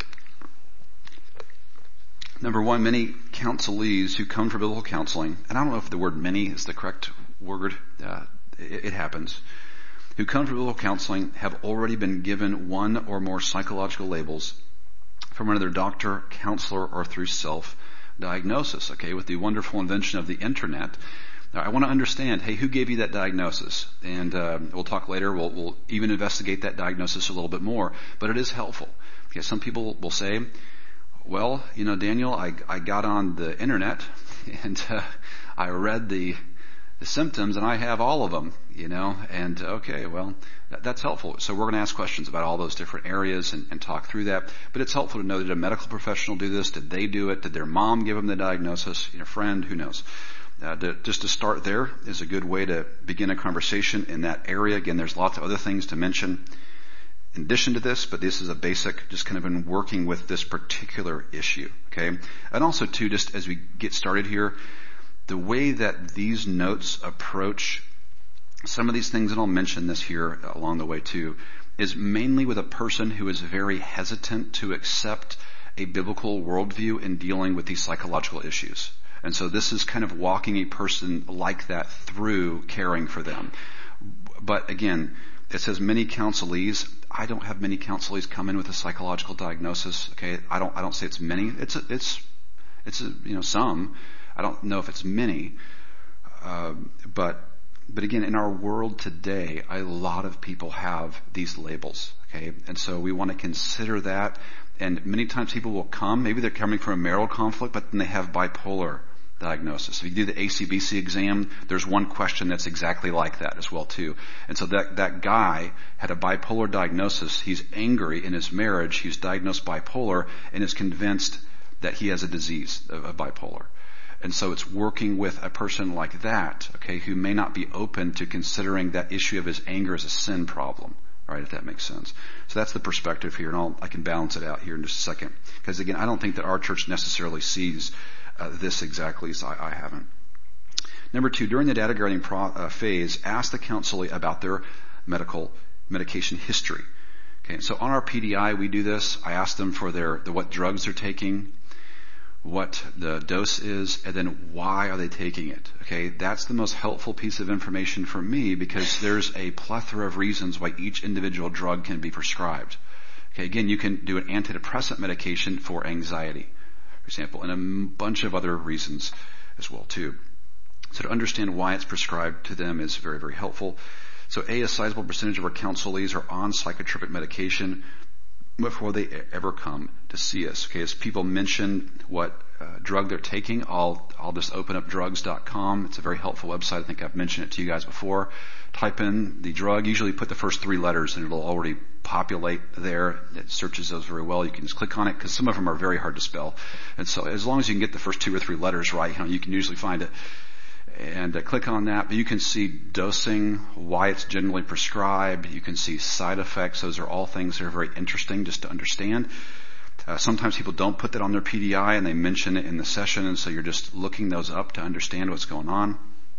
Number 1, many counselees who come for biblical counseling, and I don't know if the word many is the correct word, it happens, who come for biblical counseling have already been given one or more psychological labels from another doctor, counselor, or through self-diagnosis, okay, with the wonderful invention of the internet. Now, I want to understand, hey, who gave you that diagnosis? And we'll talk later. We'll even investigate that diagnosis a little bit more. But it is helpful. Okay, some people will say, well, Daniel, I got on the internet and I read the the symptoms and I have all of them, and okay, well, that's helpful. So we're going to ask questions about all those different areas and talk through that. But it's helpful to know, did a medical professional do this? Did they do it? Did their mom give them the diagnosis? Friend, who knows? Just to start there is a good way to begin a conversation in that area. Again, there's lots of other things to mention in addition to this, but this is a basic, just kind of been working with this particular issue, okay? And also too, just as we get started here, the way that these notes approach some of these things, and I'll mention this here along the way too, is mainly with a person who is very hesitant to accept a biblical worldview in dealing with these psychological issues. And so this is kind of walking a person like that through caring for them. But again, it says many counselees. I don't have many counselees come in with a psychological diagnosis. Okay, I don't say it's many. It's some. I don't know if it's many. But again, in our world today, a lot of people have these labels. Okay, and so we want to consider that. And many times people will come. Maybe they're coming from a marital conflict, but then they have bipolar diagnosis. If you do the ACBC exam, there's one question that's exactly like that as well too. And so that guy had a bipolar diagnosis. He's angry in his marriage. He's diagnosed bipolar and is convinced that he has a disease of bipolar. And so it's working with a person like that, okay, who may not be open to considering that issue of his anger as a sin problem. Right, if that makes sense. So that's the perspective here, and I can balance it out here in just a second. Because again, I don't think that our church necessarily sees this exactly as I haven't. Number 2, during the data gathering phase, ask the counselee about their medication history. Okay, so on our PDI, we do this. I ask them for what drugs they're taking, what the dose is, and then why are they taking it. Okay, that's the most helpful piece of information for me because there's a plethora of reasons why each individual drug can be prescribed. Okay, again, you can do an antidepressant medication for anxiety, for example, and a bunch of other reasons as well too. So to understand why it's prescribed to them is very, very helpful. So a sizable percentage of our counselees are on psychotropic medication before they ever come to see us. Okay, as people mention what drug they're taking, I'll just open up drugs.com. It's a very helpful website. I think I've mentioned it to you guys before. Type in the drug, usually put the first 3 letters and it'll already populate there. It searches those very well. You can just click on it because some of them are very hard to spell. And so as long as you can get the first 2 or 3 letters right, you can usually find it. And click on that. But you can see dosing, why it's generally prescribed. You can see side effects. Those are all things that are very interesting just to understand. Sometimes people don't put that on their PDI and they mention it in the session, and so you're just looking those up to understand what's going on.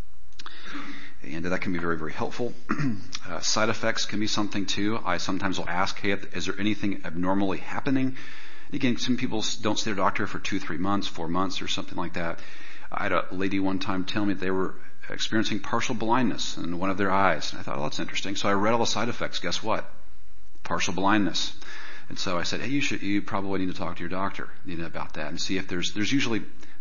And that can be very, very helpful. Side effects can be something too. I sometimes will ask, hey, is there anything abnormally happening? Again, some people don't see their doctor for 2-3 months, 4 months or something like that. I had a lady one time tell me they were experiencing partial blindness in one of their eyes. And I thought, that's interesting. So I read all the side effects. Guess what? Partial blindness. And so I said, hey, you probably need to talk to your doctor, about that and see if there's usually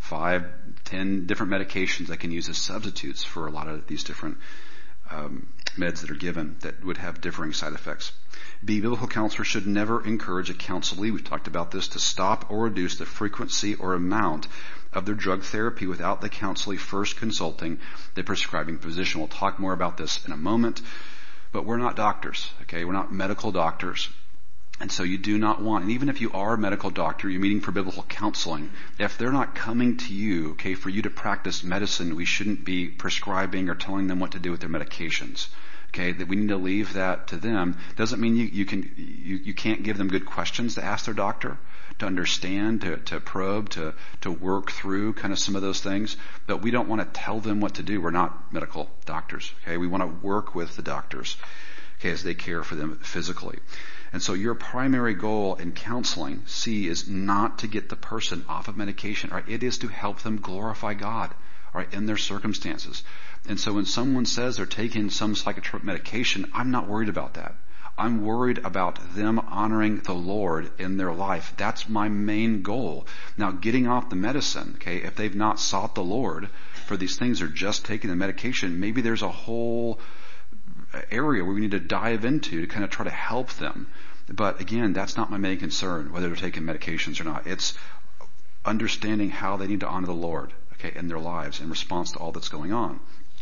5-10 different medications that can use as substitutes for a lot of these different meds that are given that would have differing side effects. B, biblical counselors should never encourage a counselee, we've talked about this, to stop or reduce the frequency or amount of their drug therapy without the counselee first consulting the prescribing physician. We'll talk more about this in a moment, but we're not doctors, okay? We're not medical doctors. And so you do not want, and even if you are a medical doctor, you're meeting for biblical counseling, if they're not coming to you, okay, for you to practice medicine, we shouldn't be prescribing or telling them what to do with their medications. Okay, that we need to leave that to them. Doesn't mean you can't give them good questions to ask their doctor, to understand, to probe, to work through kind of some of those things. But we don't want to tell them what to do. We're not medical doctors. Okay, we want to work with the doctors, okay, as they care for them physically. And so your primary goal in counseling, C, is not to get the person off of medication. Right? It is to help them glorify God, right, in their circumstances. And so when someone says they're taking some psychotropic medication, I'm not worried about that. I'm worried about them honoring the Lord in their life. That's my main goal. Now, getting off the medicine, okay, if they've not sought the Lord for these things, or just taking the medication, maybe there's a whole area where we need to dive into to kind of try to help them. But again, that's not my main concern, whether they're taking medications or not. It's understanding how they need to honor the Lord, okay, in their lives in response to all that's going on.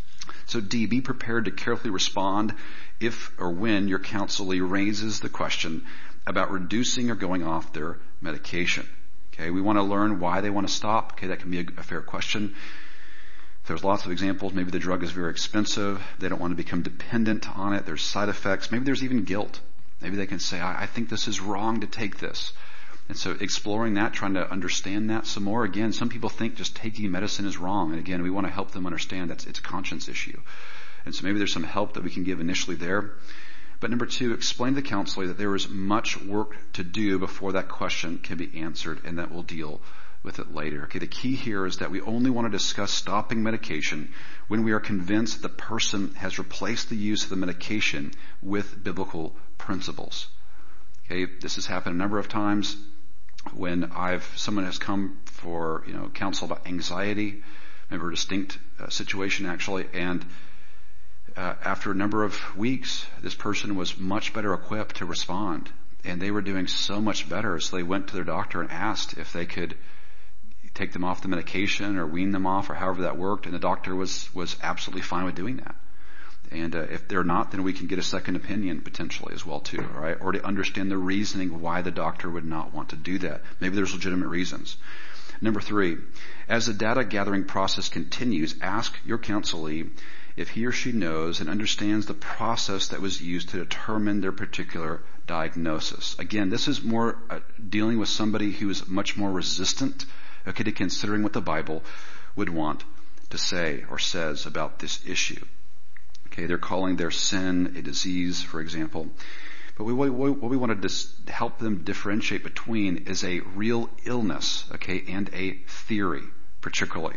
So D, be prepared to carefully respond if or when your counselee raises the question about reducing or going off their medication. Okay, we want to learn why they want to stop. Okay, that can be a fair question. There's lots of examples. Maybe the drug is very expensive. They don't want to become dependent on it. There's side effects. Maybe there's even guilt. Maybe they can say, I think this is wrong to take this. And so exploring that, trying to understand that some more. Again, some people think just taking medicine is wrong. And again, we want to help them understand that it's a conscience issue. And so maybe there's some help that we can give initially there. But number 2, explain to the counselor that there is much work to do before that question can be answered, and that we'll deal with it later. Okay, the key here is that we only want to discuss stopping medication when we are convinced the person has replaced the use of the medication with biblical principles. Okay, this has happened a number of times when someone has come for, counsel about anxiety, maybe a distinct situation actually, and after a number of weeks, this person was much better equipped to respond, and they were doing so much better. So they went to their doctor and asked if they could take them off the medication or wean them off, or however that worked, and the doctor was absolutely fine with doing that. And if they're not, then we can get a second opinion potentially as well too, all right? Or to understand the reasoning why the doctor would not want to do that. Maybe there's legitimate reasons. Number 3, as the data gathering process continues, ask your counselee if he or she knows and understands the process that was used to determine their particular diagnosis. Again, this is more dealing with somebody who is much more resistant, okay, to considering what the Bible would want to say or says about this issue. Okay, they're calling their sin a disease, for example. But what we want to help them differentiate between is a real illness, okay, and a theory, particularly.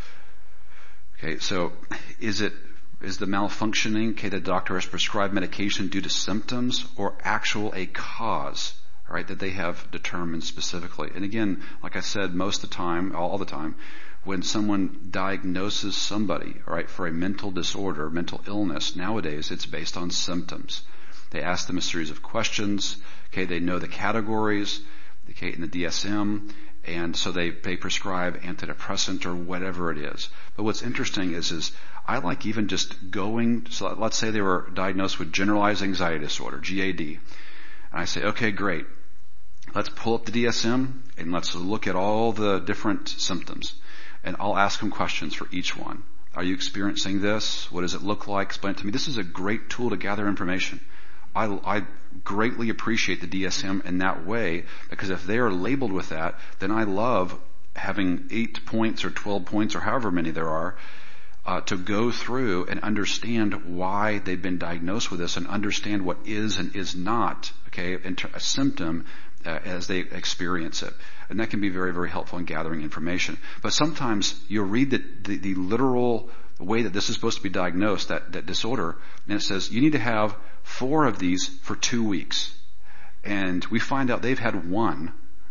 Okay, so is the malfunctioning, okay, the doctor has prescribed medication due to symptoms, or actual a cause, all right, that they have determined specifically? And again, like I said, most of the time, all the time, when someone diagnoses somebody, all right, for a mental disorder, mental illness, nowadays it's based on symptoms. They ask them a series of questions, okay, they know the categories, okay, in the DSM, and so they prescribe antidepressant or whatever it is. But what's interesting is I like even just going, so let's say they were diagnosed with generalized anxiety disorder, GAD. And I say, okay, great. Let's pull up the DSM and let's look at all the different symptoms. And I'll ask them questions for each one. Are you experiencing this? What does it look like? Explain it to me. This is a great tool to gather information. I greatly appreciate the DSM in that way, because if they are labeled with that, then I love having 8 points or 12 points or however many there are to go through and understand why they've been diagnosed with this and understand what is and is not, okay, a symptom as they experience it. And that can be very, very helpful in gathering information. But sometimes you'll read the literal way that this is supposed to be diagnosed, that disorder, and it says you need to have 4 of these for 2 weeks. And we find out they've had 1,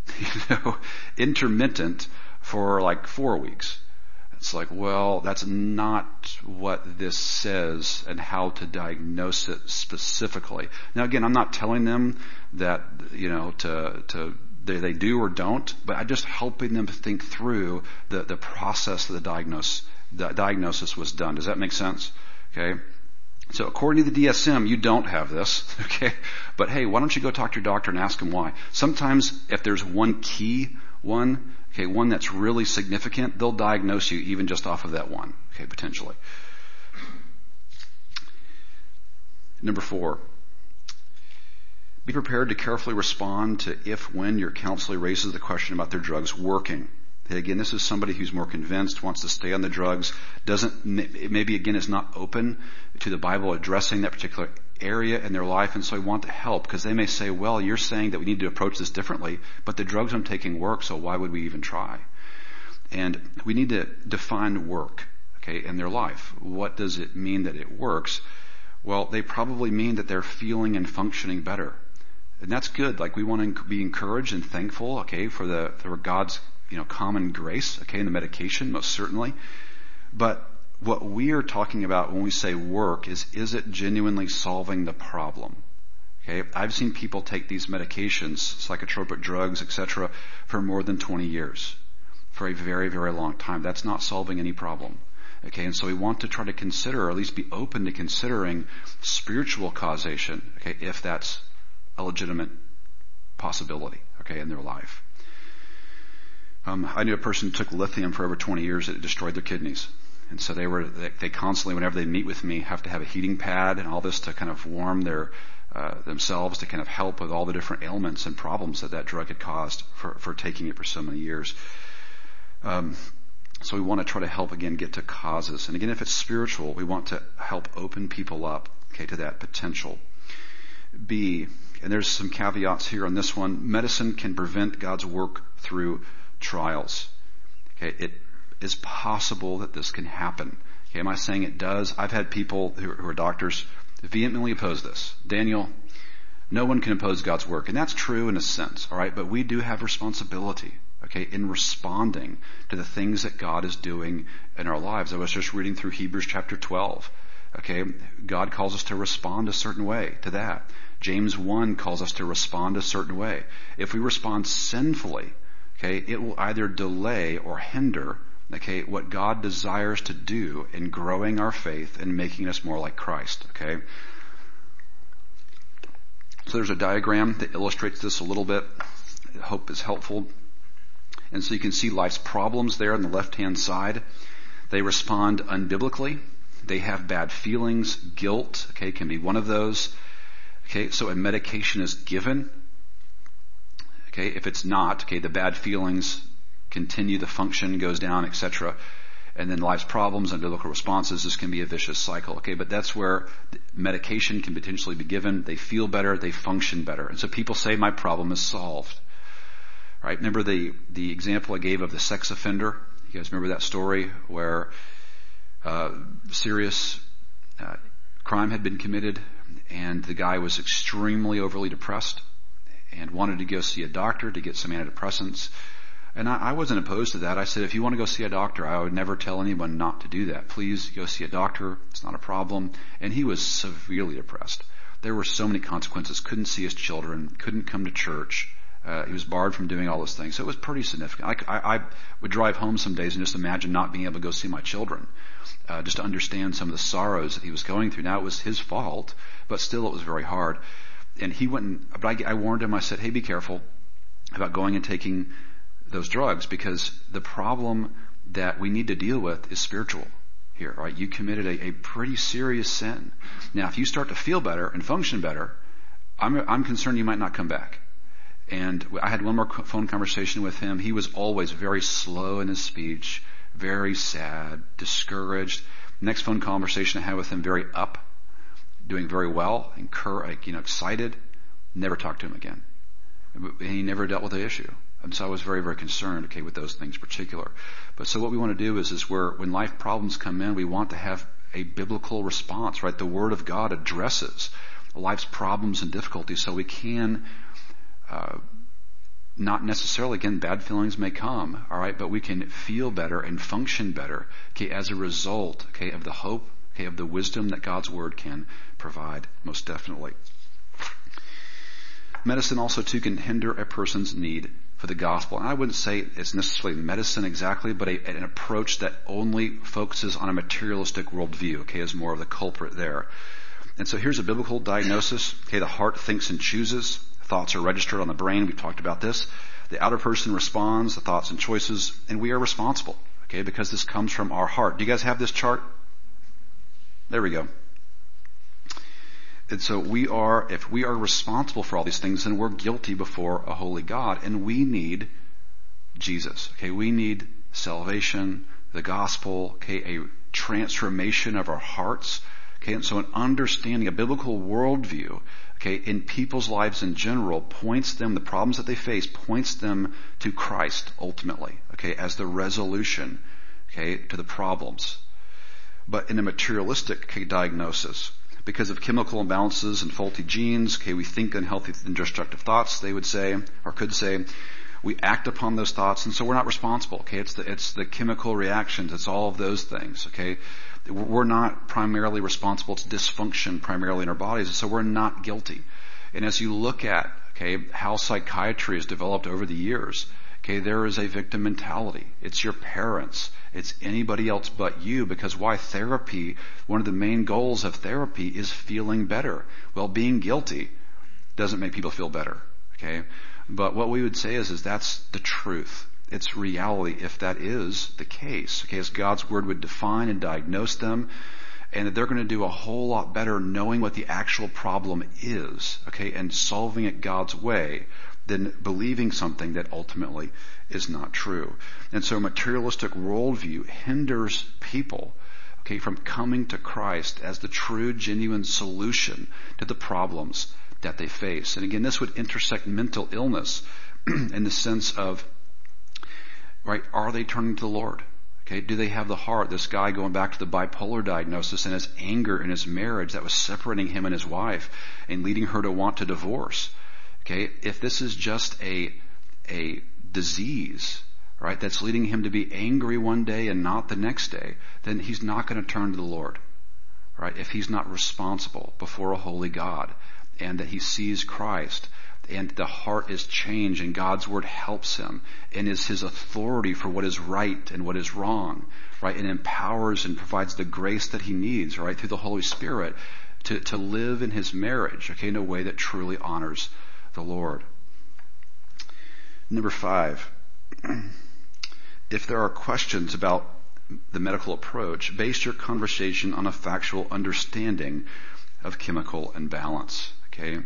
intermittent for like 4 weeks. It's like, well, that's not what this says and how to diagnose it specifically. Now again, I'm not telling them that, they do or don't, but I'm just helping them think through the process that the diagnosis was done. Does that make sense? Okay. So according to the DSM, you don't have this, okay? But hey, why don't you go talk to your doctor and ask him why? Sometimes if there's one key one, okay, one that's really significant, they'll diagnose you even just off of that one, okay, potentially. Number 4, be prepared to carefully respond to when your counselor raises the question about their drugs working. Again, this is somebody who's more convinced, wants to stay on the drugs, maybe again is not open to the Bible addressing that particular area in their life, and so I want to help, because they may say, well, you're saying that we need to approach this differently, but the drugs I'm taking work, so why would we even try? And we need to define work, okay, in their life. What does it mean that it works? Well, they probably mean that they're feeling and functioning better. And that's good. Like, we want to be encouraged and thankful, okay, for God's common grace, okay, in the medication, most certainly. But what we are talking about when we say work is it genuinely solving the problem? Okay, I've seen people take these medications, psychotropic drugs, etc., for more than 20 years, for a very, very long time. That's not solving any problem. Okay, and so we want to try to consider, or at least be open to considering spiritual causation, okay, if that's a legitimate possibility, okay, in their life. I knew a person who took lithium for over 20 years. It destroyed their kidneys. And so they constantly, whenever they meet with me, have to have a heating pad and all this to kind of warm themselves, to kind of help with all the different ailments and problems that drug had caused for taking it for so many years. So we want to try to help, again, get to causes. And again, if it's spiritual, we want to help open people up, okay, to that potential. B, and there's some caveats here on this one, medicine can prevent God's work through trials. Okay, it is possible that this can happen. Okay, am I saying it does? I've had people who are doctors vehemently oppose this. Daniel, no one can oppose God's work. And that's true in a sense, all right? But we do have responsibility, okay, in responding to the things that God is doing in our lives. I was just reading through Hebrews chapter 12. Okay, God calls us to respond a certain way to that. James 1 calls us to respond a certain way. If we respond sinfully, okay, it will either delay or hinder, okay, what God desires to do in growing our faith and making us more like Christ, okay? So there's a diagram that illustrates this a little bit. I hope is helpful. And so you can see life's problems there on the left-hand side. They respond unbiblically. They have bad feelings. Guilt, okay, can be one of those. Okay, so a medication is given. Okay, if it's not, okay, the bad feelings continue, the function goes down, etc. And then life's problems and biblical responses, this can be a vicious cycle. Okay, but that's where medication can potentially be given. They feel better, they function better. And so people say, my problem is solved. Right? Remember the example I gave of the sex offender? You guys remember that story where serious crime had been committed and the guy was extremely overly depressed and wanted to go see a doctor to get some antidepressants. And I wasn't opposed to that. I said, if you want to go see a doctor, I would never tell anyone not to do that. Please go see a doctor. It's not a problem. And he was severely depressed. There were so many consequences. Couldn't see his children. Couldn't come to church. He was barred from doing all those things. So it was pretty significant. I would drive home some days and just imagine not being able to go see my children. Just to understand some of the sorrows that he was going through. Now it was his fault, but still it was very hard. And he went, but I warned him, I said, hey, be careful about going and taking those drugs, because the problem that we need to deal with is spiritual here, right? You committed a pretty serious sin. Now, if you start to feel better and function better, I'm concerned you might not come back. And I had one more phone conversation with him. He was always very slow in his speech, very sad, discouraged. Next phone conversation I had with him, very up, doing very well, excited. Never talked to him again. He never dealt with the issue. And so I was very, very concerned, okay, with those things in particular. But so what we want to do is when life problems come in, we want to have a biblical response, right? The Word of God addresses life's problems and difficulties so we can, not necessarily, again, bad feelings may come, all right, but we can feel better and function better, okay, as a result, okay, of the hope, okay, of the wisdom that God's Word can provide, most definitely. Medicine also, too, can hinder a person's need for the gospel. And I wouldn't say it's necessarily medicine exactly, but an approach that only focuses on a materialistic worldview, okay, is more of the culprit there. And so here's a biblical diagnosis. Okay, the heart thinks and chooses. Thoughts are registered on the brain. We've talked about this. The outer person responds, the thoughts and choices, and we are responsible, okay, because this comes from our heart. Do you guys have this chart? There we go. And so if we are responsible for all these things, then we're guilty before a holy God, and we need Jesus. Okay, we need salvation, the gospel, okay, a transformation of our hearts. Okay, and so an understanding, a biblical worldview, okay, in people's lives in general points them, the problems that they face, points them to Christ ultimately, okay, as the resolution, okay, to the problems. But in a materialistic diagnosis, because of chemical imbalances and faulty genes, okay, we think unhealthy and destructive thoughts, they would say, or could say, we act upon those thoughts, and so we're not responsible, okay, it's the chemical reactions, it's all of those things, okay. We're not primarily responsible, it's dysfunction primarily in our bodies, so we're not guilty. And as you look at, okay, how psychiatry has developed over the years, Okay, there is a victim mentality. It's your parents. It's anybody else but you, because why? Therapy, one of the main goals of therapy is feeling better. Well, being guilty doesn't make people feel better. Okay? But what we would say is that's the truth. It's reality if that is the case. Okay, as God's word would define and diagnose them, and that they're going to do a whole lot better knowing what the actual problem is, okay, and solving it God's way than believing something that ultimately is not true. And so a materialistic worldview hinders people, okay, from coming to Christ as the true, genuine solution to the problems that they face. And again, this would intersect mental illness in the sense of, right, are they turning to the Lord? Okay, do they have the heart? This guy going back to the bipolar diagnosis and his anger in his marriage that was separating him and his wife and leading her to want to divorce. Okay, if this is just a disease, right, that's leading him to be angry one day and not the next day, then he's not going to turn to the Lord, right, if he's not responsible before a holy God and that he sees Christ and the heart is changed and God's word helps him and is his authority for what is right and what is wrong, right, and empowers and provides the grace that he needs, right, through the Holy Spirit to live in his marriage, okay, in a way that truly honors the Lord. Number 5, if there are questions about the medical approach, base your conversation on a factual understanding of chemical imbalance, okay?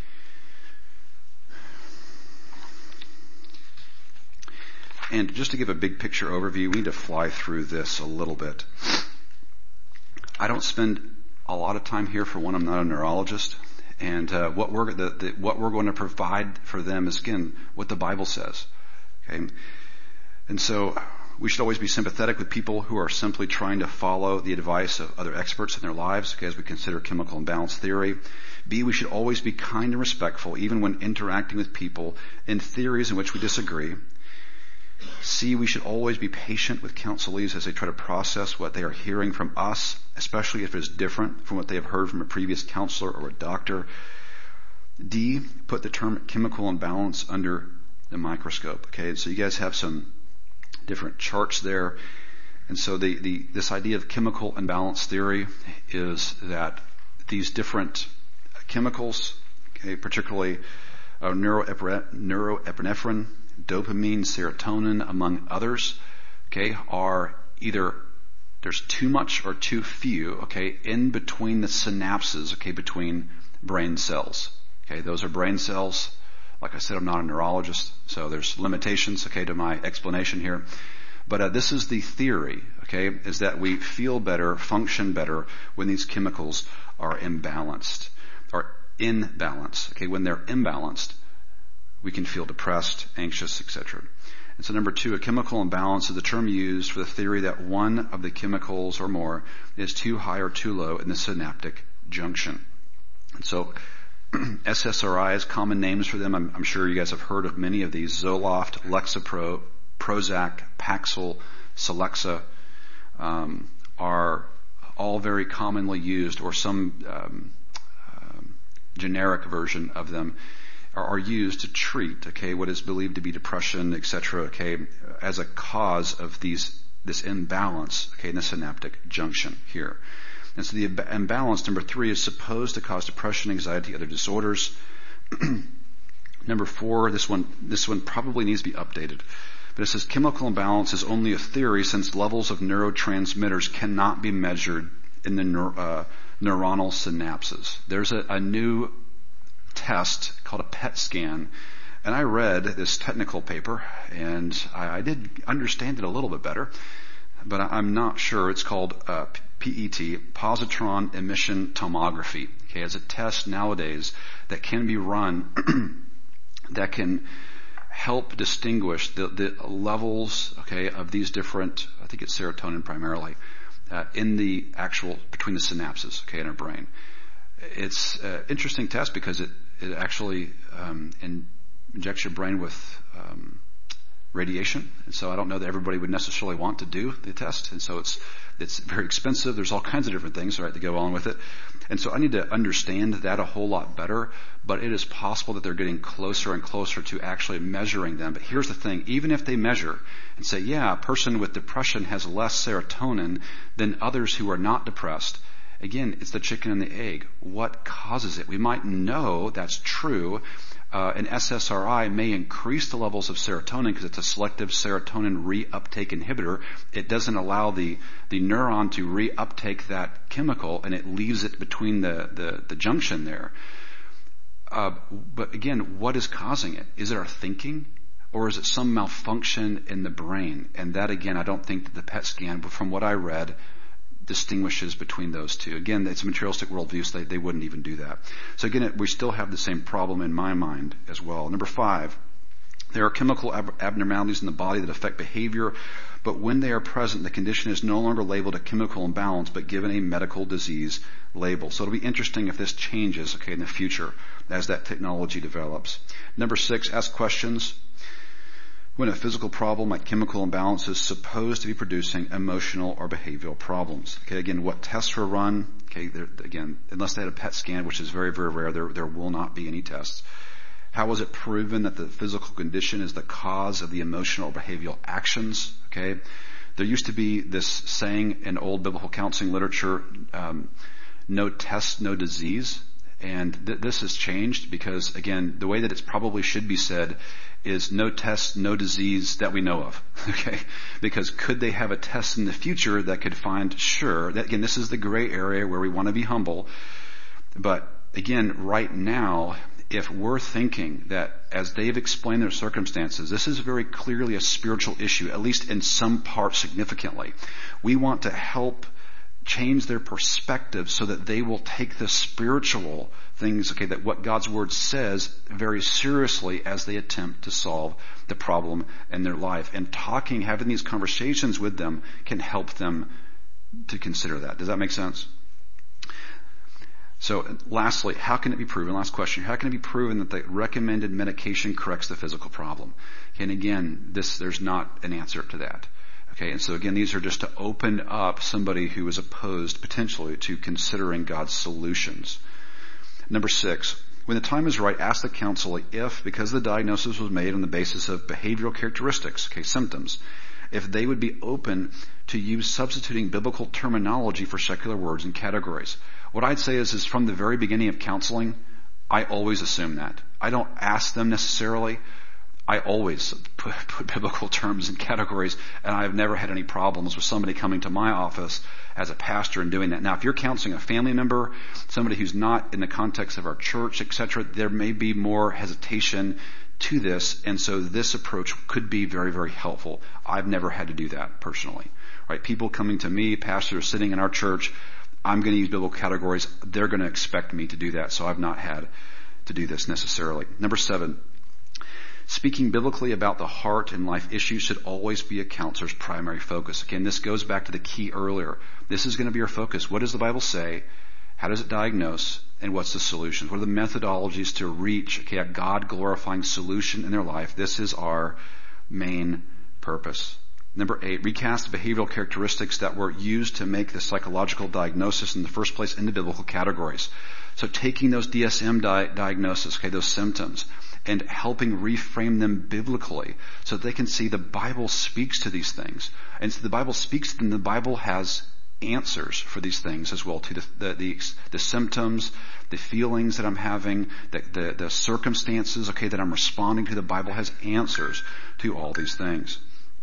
And just to give a big picture overview, we need to fly through this a little bit. I don't spend a lot of time here. For one, I'm not a neurologist. And what we're going to provide for them is, again, what the Bible says. Okay? And so we should always be sympathetic with people who are simply trying to follow the advice of other experts in their lives, okay, as we consider chemical imbalance theory. B, we should always be kind and respectful, even when interacting with people in theories in which we disagree. C, we should always be patient with counselees as they try to process what they are hearing from us, especially if it is different from what they have heard from a previous counselor or a doctor. D, put the term chemical imbalance under the microscope. Okay, so you guys have some different charts there. And so this idea of chemical imbalance theory is that these different chemicals, okay, particularly neuroepinephrine, dopamine, serotonin, among others, okay, are either there's too much or too few, okay, in between the synapses, okay, between brain cells. Okay, those are brain cells. Like I said, I'm not a neurologist, so there's limitations, okay, to my explanation here. But this is the theory, okay, is that we feel better, function better when these chemicals are imbalanced, or in balance. Okay, when they're imbalanced, we can feel depressed, anxious, etc. And so number 2, a chemical imbalance is the term used for the theory that one of the chemicals or more is too high or too low in the synaptic junction. And so SSRIs, common names for them, I'm sure you guys have heard of many of these: Zoloft, Lexapro, Prozac, Paxil, Celexa, are all very commonly used, or some generic version of them are used to treat, okay, what is believed to be depression, etc., okay, as a cause of this imbalance, okay, in the synaptic junction here. And so the imbalance, number 3, is supposed to cause depression, anxiety, other disorders. Number 4, this one probably needs to be updated. But it says chemical imbalance is only a theory since levels of neurotransmitters cannot be measured in the neuronal synapses. There's a new test called a PET scan, and I read this technical paper, and I did understand it a little bit better, but I'm not sure. It's called PET, positron emission tomography. Okay, it's a test nowadays that can be run that can help distinguish the levels, okay, of these different, I think it's serotonin primarily, in the actual, between the synapses, okay, in our brain. It's an interesting test because it actually injects your brain with radiation. And so I don't know that everybody would necessarily want to do the test. And so it's very expensive. There's all kinds of different things, right, to go on with it. And so I need to understand that a whole lot better, but it is possible that they're getting closer and closer to actually measuring them. But here's the thing, even if they measure and say, yeah, a person with depression has less serotonin than others who are not depressed, again, it's the chicken and the egg. What causes it? We might know that's true. An SSRI may increase the levels of serotonin because it's a selective serotonin reuptake inhibitor. It doesn't allow the neuron to reuptake that chemical, and it leaves it between the junction there. But again, what is causing it? Is it our thinking? Or is it some malfunction in the brain? And that, again, I don't think that the PET scan, but from what I read, distinguishes between those two. Again, it's a materialistic worldview, so they wouldn't even do that. So again, we still have the same problem in my mind as well. Number 5, there are chemical abnormalities in the body that affect behavior, but when they are present, the condition is no longer labeled a chemical imbalance, but given a medical disease label. So it'll be interesting if this changes, in the future as that technology develops. Number 6, ask questions. When a physical problem like chemical imbalance is supposed to be producing emotional or behavioral problems. Again, what tests were run? Again, unless they had a PET scan, which is very, very rare, there will not be any tests. How was it proven that the physical condition is the cause of the emotional or behavioral actions? There used to be this saying in old biblical counseling literature, no test, no disease. And this has changed because, again, the way that it probably should be said is no test, no disease that we know of. Because could they have a test in the future that could find, sure, that again, this is the gray area where we want to be humble. But again, right now, if we're thinking that as they've explained their circumstances, this is very clearly a spiritual issue, at least in some part significantly. We want to help change their perspective so that they will take the spiritual things, that what God's Word says very seriously as they attempt to solve the problem in their life. And having these conversations with them can help them to consider that. Does that make sense? So lastly, how can it be proven? Last question. How can it be proven that the recommended medication corrects the physical problem? And again, there's not an answer to that. And so again, these are just to open up somebody who is opposed potentially to considering God's solutions. Number 6, when the time is right, ask the counselor if, because the diagnosis was made on the basis of behavioral characteristics, symptoms, if they would be open to use substituting biblical terminology for secular words and categories. What I'd say is from the very beginning of counseling, I always assume that. I don't ask them necessarily. I always put biblical terms and categories, and I've never had any problems with somebody coming to my office as a pastor and doing that. Now, if you're counseling a family member, somebody who's not in the context of our church, etc., there may be more hesitation to this, and so this approach could be very, very helpful. I've never had to do that personally. Right? People coming to me, pastors sitting in our church, I'm going to use biblical categories. They're going to expect me to do that, so I've not had to do this necessarily. Number 7. Speaking biblically about the heart and life issues should always be a counselor's primary focus. Again, this goes back to the key earlier. This is going to be our focus. What does the Bible say? How does it diagnose? And what's the solution? What are the methodologies to reach a God-glorifying solution in their life? This is our main purpose. Number 8, recast the behavioral characteristics that were used to make the psychological diagnosis in the first place into biblical categories. So taking those DSM diagnoses, those symptoms, and helping reframe them biblically so that they can see the Bible speaks to these things. And so the Bible speaks to them. The Bible has answers for these things as well, to the symptoms, the feelings that I'm having, the circumstances, that I'm responding to. The Bible has answers to all these things.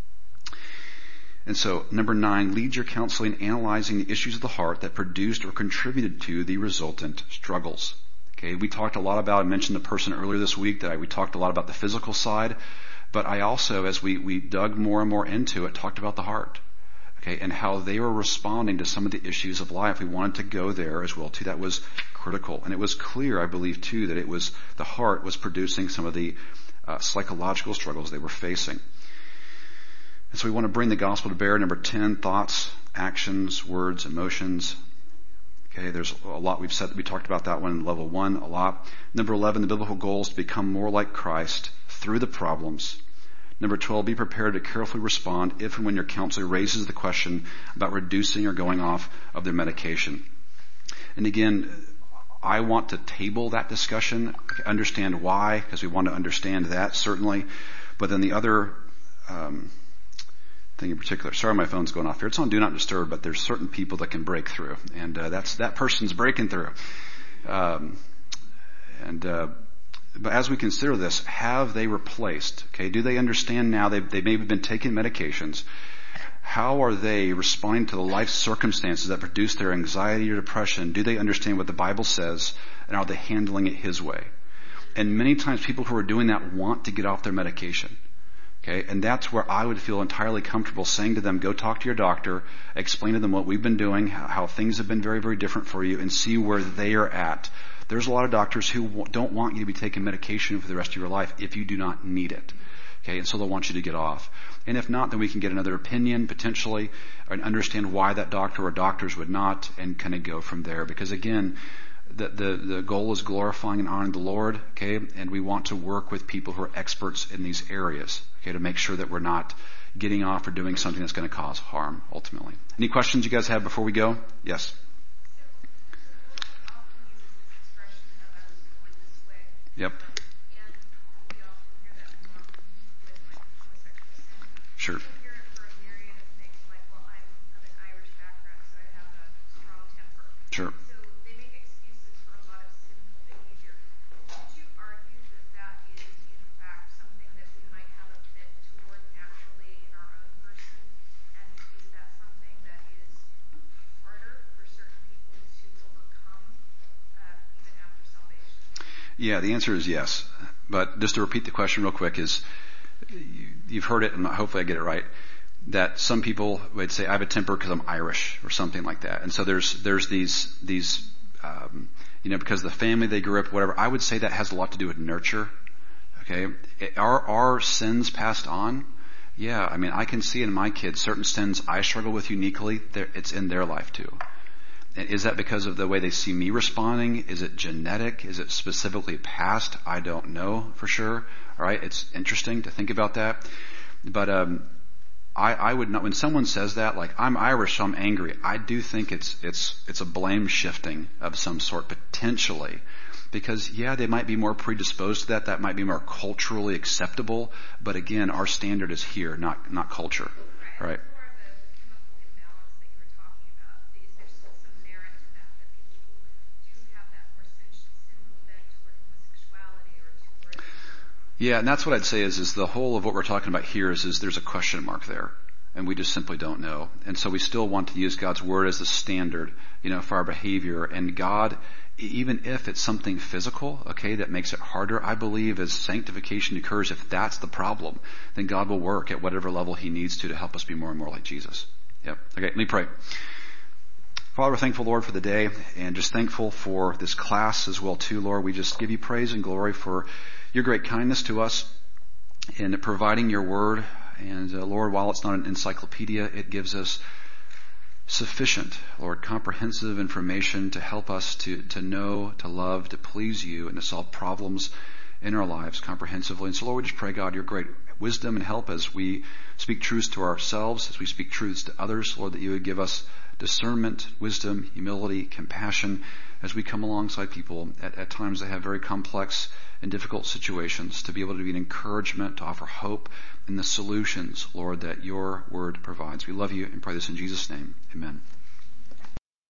And so, number 9, lead your counseling analyzing the issues of the heart that produced or contributed to the resultant struggles. We talked a lot about, I mentioned the person earlier this week we talked a lot about the physical side, but I also, as we dug more and more into it, talked about the heart, and how they were responding to some of the issues of life. We wanted to go there as well too. That was critical. And it was clear, I believe too, that it was the heart was producing some of the psychological struggles they were facing. And so we want to bring the gospel to bear. Number 10, thoughts, actions, words, emotions. There's a lot we've said. We talked about that one in level 1 a lot. Number 11, the biblical goal is to become more like Christ through the problems, Number 12, be prepared to carefully respond if and when your counselor raises the question about reducing or going off of their medication. And again, I want to table that discussion, understand why, because we want to understand that, certainly. But then the other thing in particular, sorry my phone's going off here. It's on Do Not Disturb, but there's certain people that can break through. And that person's breaking through. But as we consider this, have they replaced? Okay, do they understand now they may have been taking medications? How are they responding to the life circumstances that produce their anxiety or depression? Do they understand what the Bible says, and are they handling it His way? And many times people who are doing that want to get off their medication. Okay, and that's where I would feel entirely comfortable saying to them, go talk to your doctor, explain to them what we've been doing, how things have been very, very different for you, and see where they are at. There's a lot of doctors who don't want you to be taking medication for the rest of your life if you do not need it. Okay, and so they'll want you to get off. And if not, then we can get another opinion potentially and understand why that doctor or doctors would not, and kind of go from there. Because again, the goal is glorifying and honoring the Lord, okay? And we want to work with people who are experts in these areas, okay, to make sure that we're not getting off or doing something that's going to cause harm ultimately. Any questions you guys have before we go? Yes. Yep. Sure. Sure. So they make excuses for a lot of sinful behavior. Would you argue that is, in fact, something that we might have a bent toward naturally in our own person? And is that something that is harder for certain people to overcome even after salvation? Yeah, the answer is yes. But just to repeat the question real quick is, you've heard it, and hopefully I get it right, that some people would say, I have a temper because I'm Irish or something like that. And so there's these because of the family they grew up, whatever. I would say that has a lot to do with nurture. Okay. Are sins passed on? Yeah. I mean, I can see in my kids certain sins I struggle with uniquely. It's in their life too. And is that because of the way they see me responding? Is it genetic? Is it specifically passed? I don't know for sure. All right. It's interesting to think about that. But, I would not, when someone says that, like, I'm Irish, so I'm angry, I do think it's a blame shifting of some sort, potentially. Because, yeah, they might be more predisposed to that. That might be more culturally acceptable. But again, our standard is here, not culture. Right? Yeah, and that's what I'd say is the whole of what we're talking about here is there's a question mark there, and we just simply don't know. And so we still want to use God's word as the standard, for our behavior. And God, even if it's something physical, okay, that makes it harder, I believe as sanctification occurs, if that's the problem, then God will work at whatever level He needs to help us be more and more like Jesus. Yep. Okay, let me pray. Father, we're thankful, Lord, for the day, and just thankful for this class as well, too, Lord. We just give You praise and glory for Your great kindness to us in providing Your word. And Lord, while it's not an encyclopedia, it gives us sufficient, Lord, comprehensive information to help us to know, to love, to please You, and to solve problems in our lives comprehensively. And so, Lord, we just pray, God, Your great wisdom and help as we speak truths to ourselves, as we speak truths to others, Lord, that You would give us discernment, wisdom, humility, compassion, as we come alongside people at times that have very complex and difficult situations, to be able to be an encouragement, to offer hope in the solutions, Lord, that Your word provides. We love You and pray this in Jesus' name. Amen.